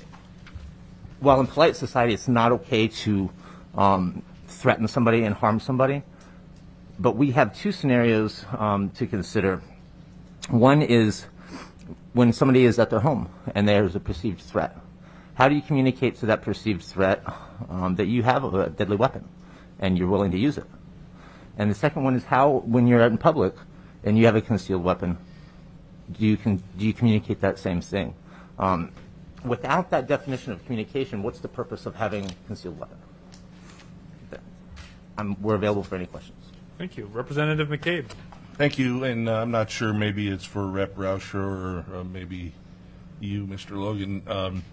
While in polite society it's not okay to um, threaten somebody and harm somebody, but we have two scenarios um, to consider. One is when somebody is at their home and there's a perceived threat. How do you communicate to that perceived threat um, that you have a deadly weapon and you're willing to use it? And the second one is how, when you're out in public and you have a concealed weapon, do you, can, do you communicate that same thing? Um, without that definition of communication, what's the purpose of having a concealed weapon? I'm, we're available for any questions. Thank you. Representative McCabe. Thank you, and uh, I'm not sure, maybe it's for Rep Rauscher or uh, maybe you, Mister Logan. Um,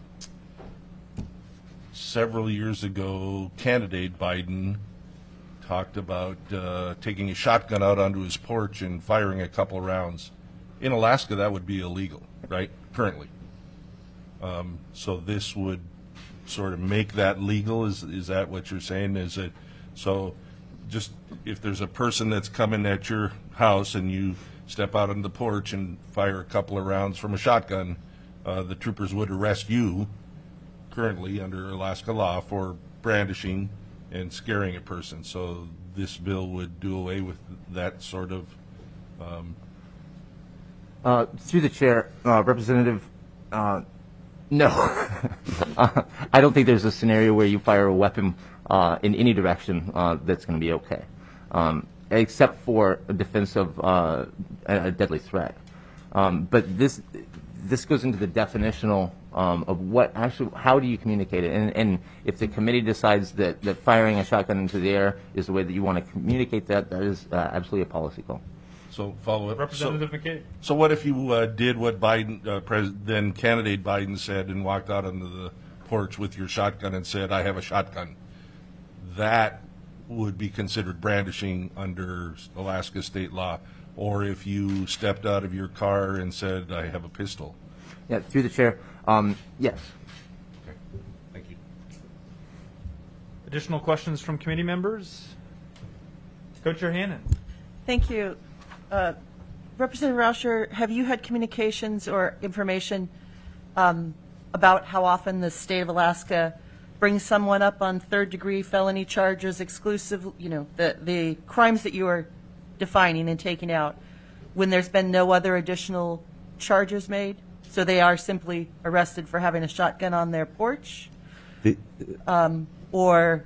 several years ago, candidate Biden talked about uh, taking a shotgun out onto his porch and firing a couple of rounds. In Alaska, that would be illegal, right, currently. Um, so this would sort of make that legal? Is, is that what you're saying? Is it so? Just if there's a person that's coming at your house and you step out on the porch and fire a couple of rounds from a shotgun, uh, the troopers would arrest you currently under Alaska law for brandishing and scaring a person. So this bill would do away with that sort of. Um, uh, through the chair, uh, Representative. Uh, no, uh, I don't think there's a scenario where you fire a weapon Uh, in any direction uh, that's going to be okay, um, except for a defense of uh, a, a deadly threat. Um, but this this goes into the definitional um, of what actually, how do you communicate it? And, and if the committee decides that, that firing a shotgun into the air is the way that you want to communicate that, that is uh, absolutely a policy call. So follow up. Representative so, McKay. So what if you uh, did what Biden, uh, pres- then candidate Biden said, and walked out onto the porch with your shotgun and said, "I have a shotgun"? That would be considered brandishing under Alaska state law. Or if you stepped out of your car and said, "I have a pistol." Yeah, through the chair. Um, yes. Okay. Thank you. Additional questions from committee members? Co-Chair Hannan. Thank you. Uh, Representative Rauscher, have you had communications or information um, about how often the state of Alaska brings someone up on third-degree felony charges exclusive, you know, the, the crimes that you are defining and taking out, when there's been no other additional charges made? So they are simply arrested for having a shotgun on their porch? The- Um, or,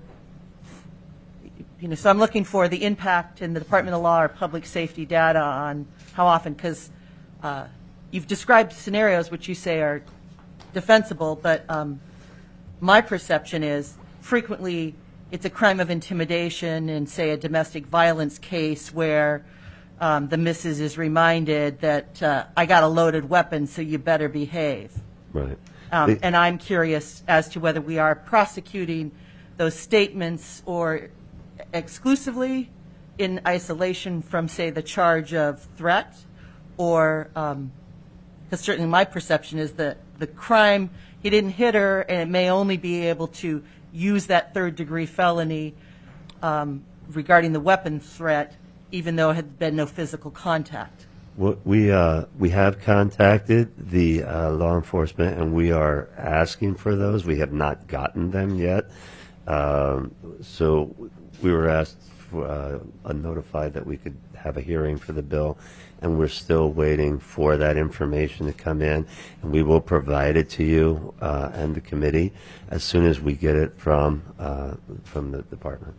you know, so I'm looking for the impact in the Department of Law or Public Safety data on how often, because uh, you've described scenarios which you say are defensible, but um, my perception is frequently it's a crime of intimidation in, say, a domestic violence case where um, the missus is reminded that uh, I got a loaded weapon, so you better behave. Right. Um, The- and I'm curious as to whether we are prosecuting those statements or exclusively in isolation from, say, the charge of threat, or because certainly my perception is that the crime, he didn't hit her, and it may only be able to use that third-degree felony um, regarding the weapon threat, even though it had been no physical contact. What we uh, we have contacted the uh, law enforcement, and we are asking for those. We have not gotten them yet. Um, so we were asked, for, uh, notified that we could have a hearing for the bill, and we're still waiting for that information to come in, and we will provide it to you uh, and the committee as soon as we get it from uh, from the department.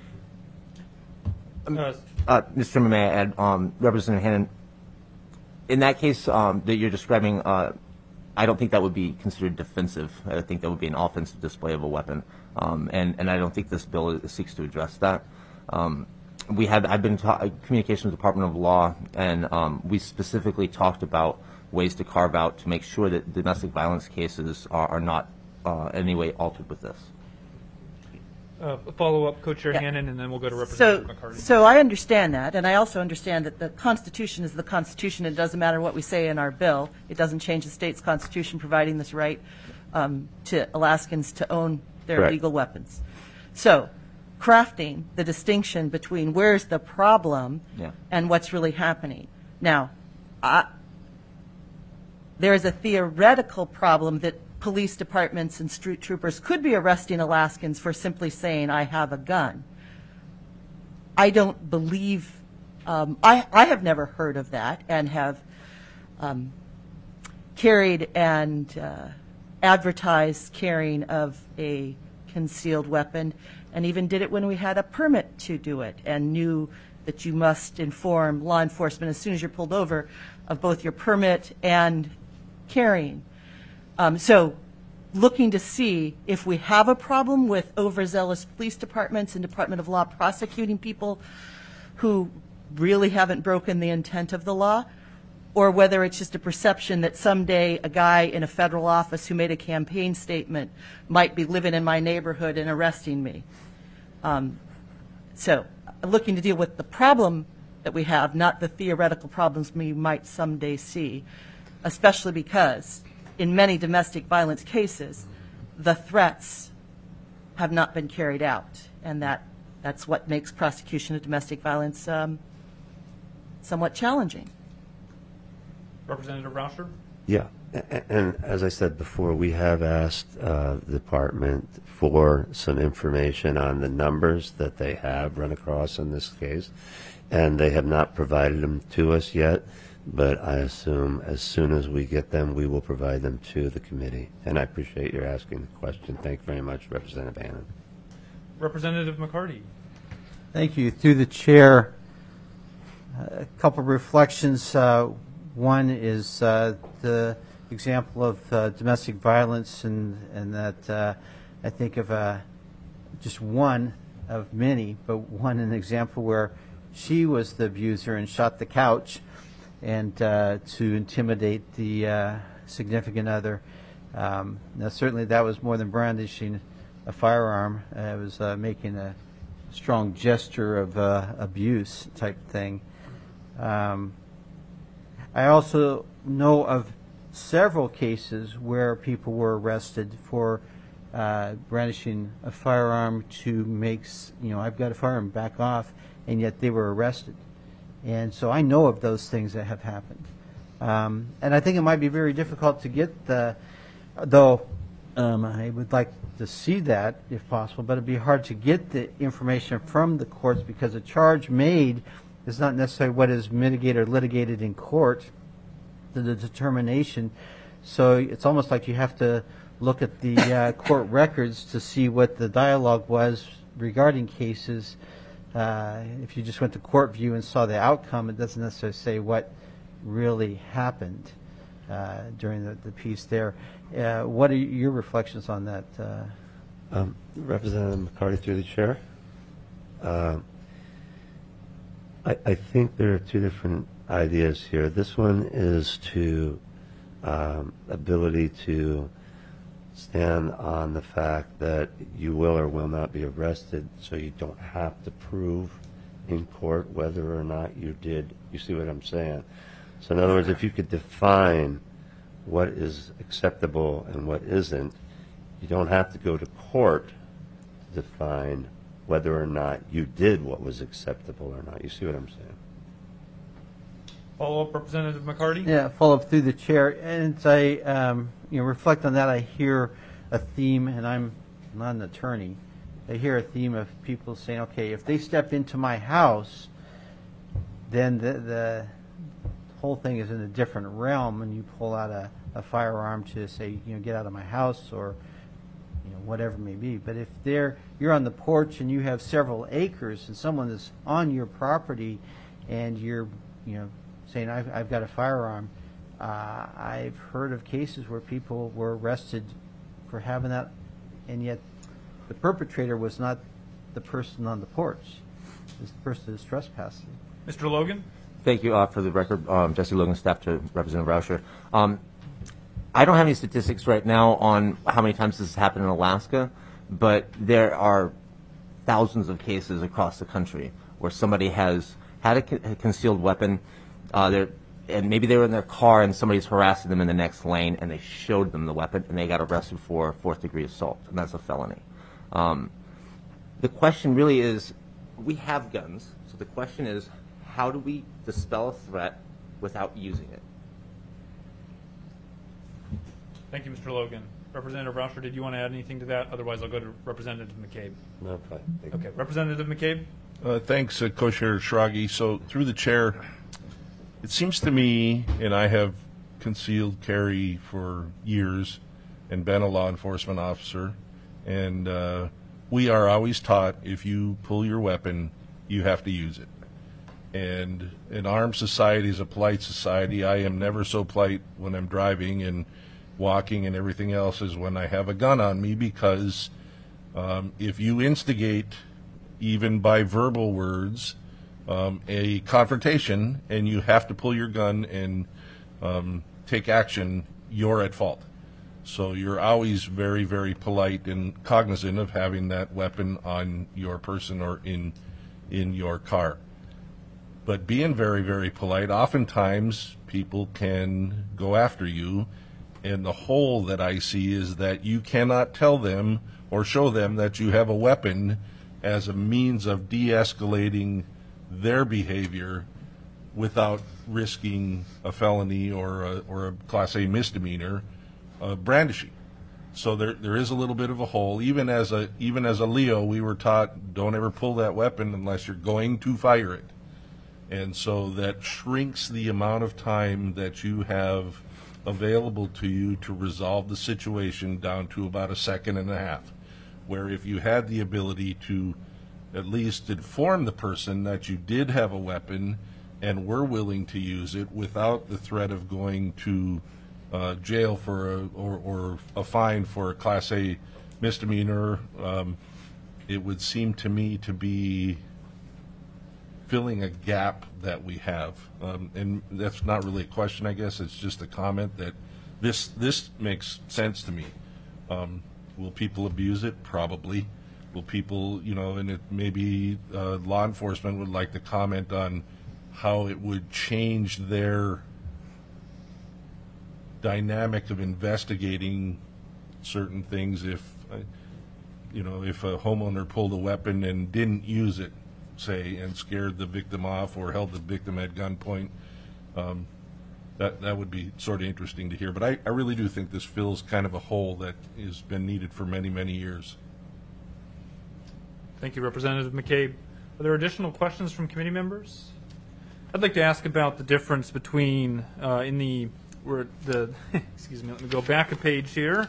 Uh, Mister Chairman, may I add, um, Representative Hannan, in that case um, that you're describing, uh, I don't think that would be considered defensive. I think that would be an offensive display of a weapon, um, and and I don't think this bill seeks to address that. Um, we had I've been ta- communication with the Department of Law, and um, we specifically talked about ways to carve out to make sure that domestic violence cases are, are not uh, in any way altered with this. Uh, follow up, Co-Chair Yeah. Hannan, and then we'll go to So, Representative McCarty. so I understand that, and I also understand that the Constitution is the Constitution. It doesn't matter what we say in our bill. It doesn't change the state's Constitution providing this right um, to Alaskans to own their Correct. legal weapons. So, crafting the distinction between where's the problem Yeah. and what's really happening. Now, I, there is a theoretical problem that police departments and street troopers could be arresting Alaskans for simply saying, I have a gun. I don't believe, um, I, I have never heard of that and have um, carried and uh, advertised carrying of a concealed weapon, and even did it when we had a permit to do it and knew that you must inform law enforcement as soon as you're pulled over of both your permit and carrying. Um, so looking to see if we have a problem with overzealous police departments and Department of Law prosecuting people who really haven't broken the intent of the law, or whether it's just a perception that someday a guy in a federal office who made a campaign statement might be living in my neighborhood and arresting me. Um, so looking to deal with the problem that we have, not the theoretical problems we might someday see, especially because in many domestic violence cases, the threats have not been carried out, and that, that's what makes prosecution of domestic violence um, somewhat challenging. Representative Rauscher? Yeah, a- a- and as I said before, we have asked uh, the department for some information on the numbers that they have run across in this case, and they have not provided them to us yet. But I assume as soon as we get them, we will provide them to the committee. And I appreciate your asking the question. Thank you very much, Representative Hannan. Representative McCarty? Thank you. Through the chair, a couple of reflections. Uh, one is uh, the example of uh, domestic violence, and and that uh, I think of uh, just one of many, but one an example where she was the abuser and shot the couch, and uh, to intimidate the uh, significant other. Um, now, certainly, that was more than brandishing a firearm. Uh, it was uh, making a strong gesture of uh, abuse type thing. Um, I also know of several cases where people were arrested for uh, brandishing a firearm to make, s- you know, I've got a firearm, back off, and yet they were arrested. And so I know of those things that have happened. Um, and I think it might be very difficult to get the, though um, I would like to see that if possible, but it'd be hard to get the information from the courts because a charge made is not necessarily what is mitigated or litigated in court, the, the determination. So it's almost like you have to look at the uh, court records to see what the dialogue was regarding cases. Uh, if you just went to court view and saw the outcome, it doesn't necessarily say what really happened uh, during the, the piece there. Uh, what are your reflections on that? Uh, Um, Representative McCarty, through the chair. Uh, I, I think there are two different ideas here. This one is to um, ability to stand on the fact that you will or will not be arrested, so you don't have to prove in court whether or not you did. You see what I'm saying? So in other words, if you could define what is acceptable and what isn't, you don't have to go to court to define whether or not you did what was acceptable or not. You see what I'm saying? Follow up, Representative McCarty? Yeah, follow up through the chair. And as I um, you know, reflect on that, I hear a theme, and I'm not an attorney. I hear a theme of people saying, okay, if they step into my house, then the, the whole thing is in a different realm, and you pull out a, a firearm to say, you know, get out of my house, or you know, whatever it may be. But if they're, you're on the porch and you have several acres and someone is on your property and you're, you know, saying, I've, I've got a firearm, uh, I've heard of cases where people were arrested for having that, and yet the perpetrator was not the person on the porch. It was the person who's trespassing. Mister Logan? Thank you. Uh, for the record, um, Jesse Logan, staff to Representative Rauscher. Um, I don't have any statistics right now on how many times this has happened in Alaska, but there are thousands of cases across the country where somebody has had a, con- a concealed weapon, uh, they're, and maybe they were in their car and somebody's harassing them in the next lane, and they showed them the weapon, and they got arrested for fourth-degree assault, and that's a felony. Um, the question really is, we have guns, so the question is, how do we dispel a threat without using it? Thank you, Mister Logan. Representative Rauscher, did you want to add anything to that? Otherwise, I'll go to Representative McCabe. No, fine. Thank you. Okay, Representative McCabe? Uh, thanks, uh, Co-Chair Schrage. So through the chair, it seems to me, and I have concealed carry for years and been a law enforcement officer, and uh, we are always taught if you pull your weapon, you have to use it. And an armed society is a polite society. I am never so polite when I'm driving and walking and everything else as when I have a gun on me, because um, if you instigate, even by verbal words, um, a confrontation and you have to pull your gun and um, take action, you're at fault. So you're always very, very polite and cognizant of having that weapon on your person or in in your car. But being very, very polite, oftentimes people can go after you, and the hole that I see is that you cannot tell them or show them that you have a weapon as a means of de-escalating their behavior without risking a felony or a, or a Class A misdemeanor uh, brandishing. So there there is a little bit of a hole. Even as a even as a Leo, we were taught, don't ever pull that weapon unless you're going to fire it. And so that shrinks the amount of time that you have available to you to resolve the situation down to about a second and a half, where if you had the ability to at least inform the person that you did have a weapon and were willing to use it without the threat of going to uh, jail for a, or, or a fine for a Class A misdemeanor, um, it would seem to me to be filling a gap that we have. Um, and that's not really a question, I guess. It's just a comment that this this makes sense to me. Um, will people abuse it? Probably. Will people, you know, and it maybe uh, law enforcement would like to comment on how it would change their dynamic of investigating certain things if, uh, you know, if a homeowner pulled a weapon and didn't use it, say, and scared the victim off or held the victim at gunpoint. Um, that that would be sort of interesting to hear. But I, I really do think this fills kind of a hole that has been needed for many, many years. Thank you, Representative McCabe. Are there additional questions from committee members? I'd like to ask about the difference between uh, in the where the excuse me. Let me go back a page here.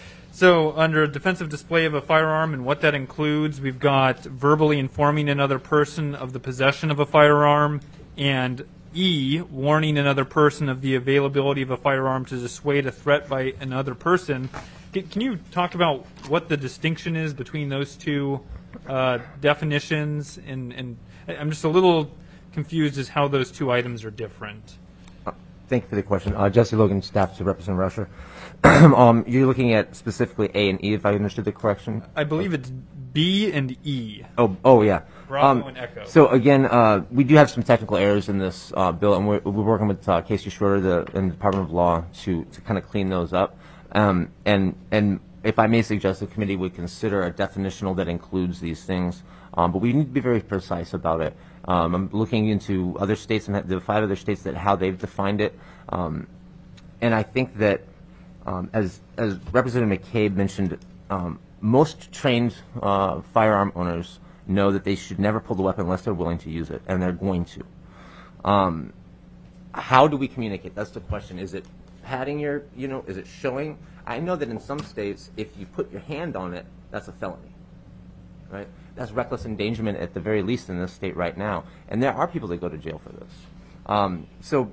So under defensive display of a firearm and what that includes, we've got verbally informing another person of the possession of a firearm, and E, warning another person of the availability of a firearm to dissuade a threat by another person. Can, can you talk about what the distinction is between those two uh, definitions? And, and I'm just a little confused as how those two items are different. Thank you for the question. Uh, Jesse Logan, staff to represent Russia. um, you're looking at specifically A and E, if I understood the correction? I believe it's B and E. Oh, oh yeah. Bravo um, and Echo. So again, uh, we do have some technical errors in this uh, bill, and we're, we're working with uh, Casey Schroeder the, in the Department of Law to, to kind of clean those up. Um, and, and if I may suggest, the committee would consider a definitional that includes these things, um, but we need to be very precise about it. Um, I'm looking into other states and the five other states that how they've defined it, um, and I think that um, as as Representative McCabe mentioned, um, most trained uh, firearm owners know that they should never pull the weapon unless they're willing to use it, and they're going to. Um, how do we communicate? That's the question. Is it patting your, you know, is it showing? I know that in some states, if you put your hand on it, that's a felony, right? That's reckless endangerment at the very least in this state right now. And there are people that go to jail for this. Um, so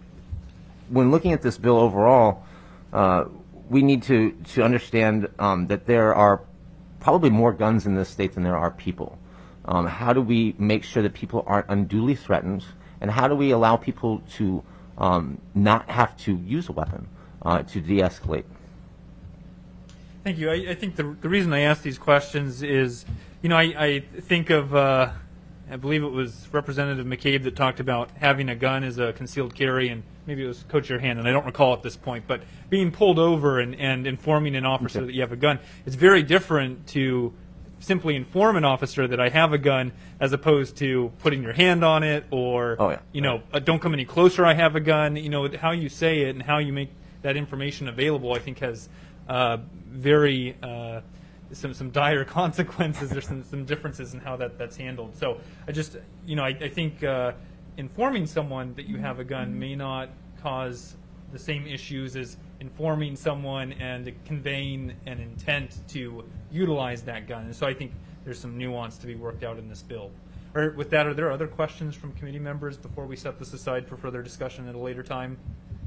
when looking at this bill overall, uh, we need to, to understand um, that there are probably more guns in this state than there are people. Um, how do we make sure that people aren't unduly threatened? And how do we allow people to um, not have to use a weapon uh, to de-escalate? Thank you. I, I think the, the reason I ask these questions is, you know, I, I think of, uh, I believe it was Representative McCabe that talked about having a gun as a concealed carry, and maybe it was Co-Chair Hannon, I don't recall at this point, but being pulled over and, and informing an officer Okay. that you have a gun, it's very different to simply inform an officer that I have a gun as opposed to putting your hand on it or, Oh, yeah. you know, uh, don't come any closer, I have a gun. You know, how you say it and how you make that information available, I think has uh, very uh, some some dire consequences. There's some, some differences in how that, that's handled. So I just, you know, I, I think uh, informing someone that you have a gun may not cause the same issues as informing someone and conveying an intent to utilize that gun. And so I think there's some nuance to be worked out in this bill. Or with that, are there other questions from committee members before we set this aside for further discussion at a later time?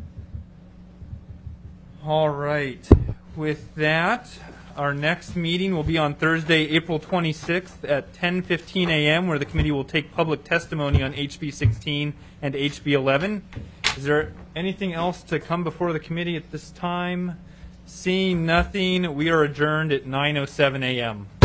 All right. With that, our next meeting will be on Thursday, April twenty-sixth at ten fifteen a.m., where the committee will take public testimony on H B sixteen and H B eleven. Is there anything else to come before the committee at this time? Seeing nothing, we are adjourned at nine oh seven a.m.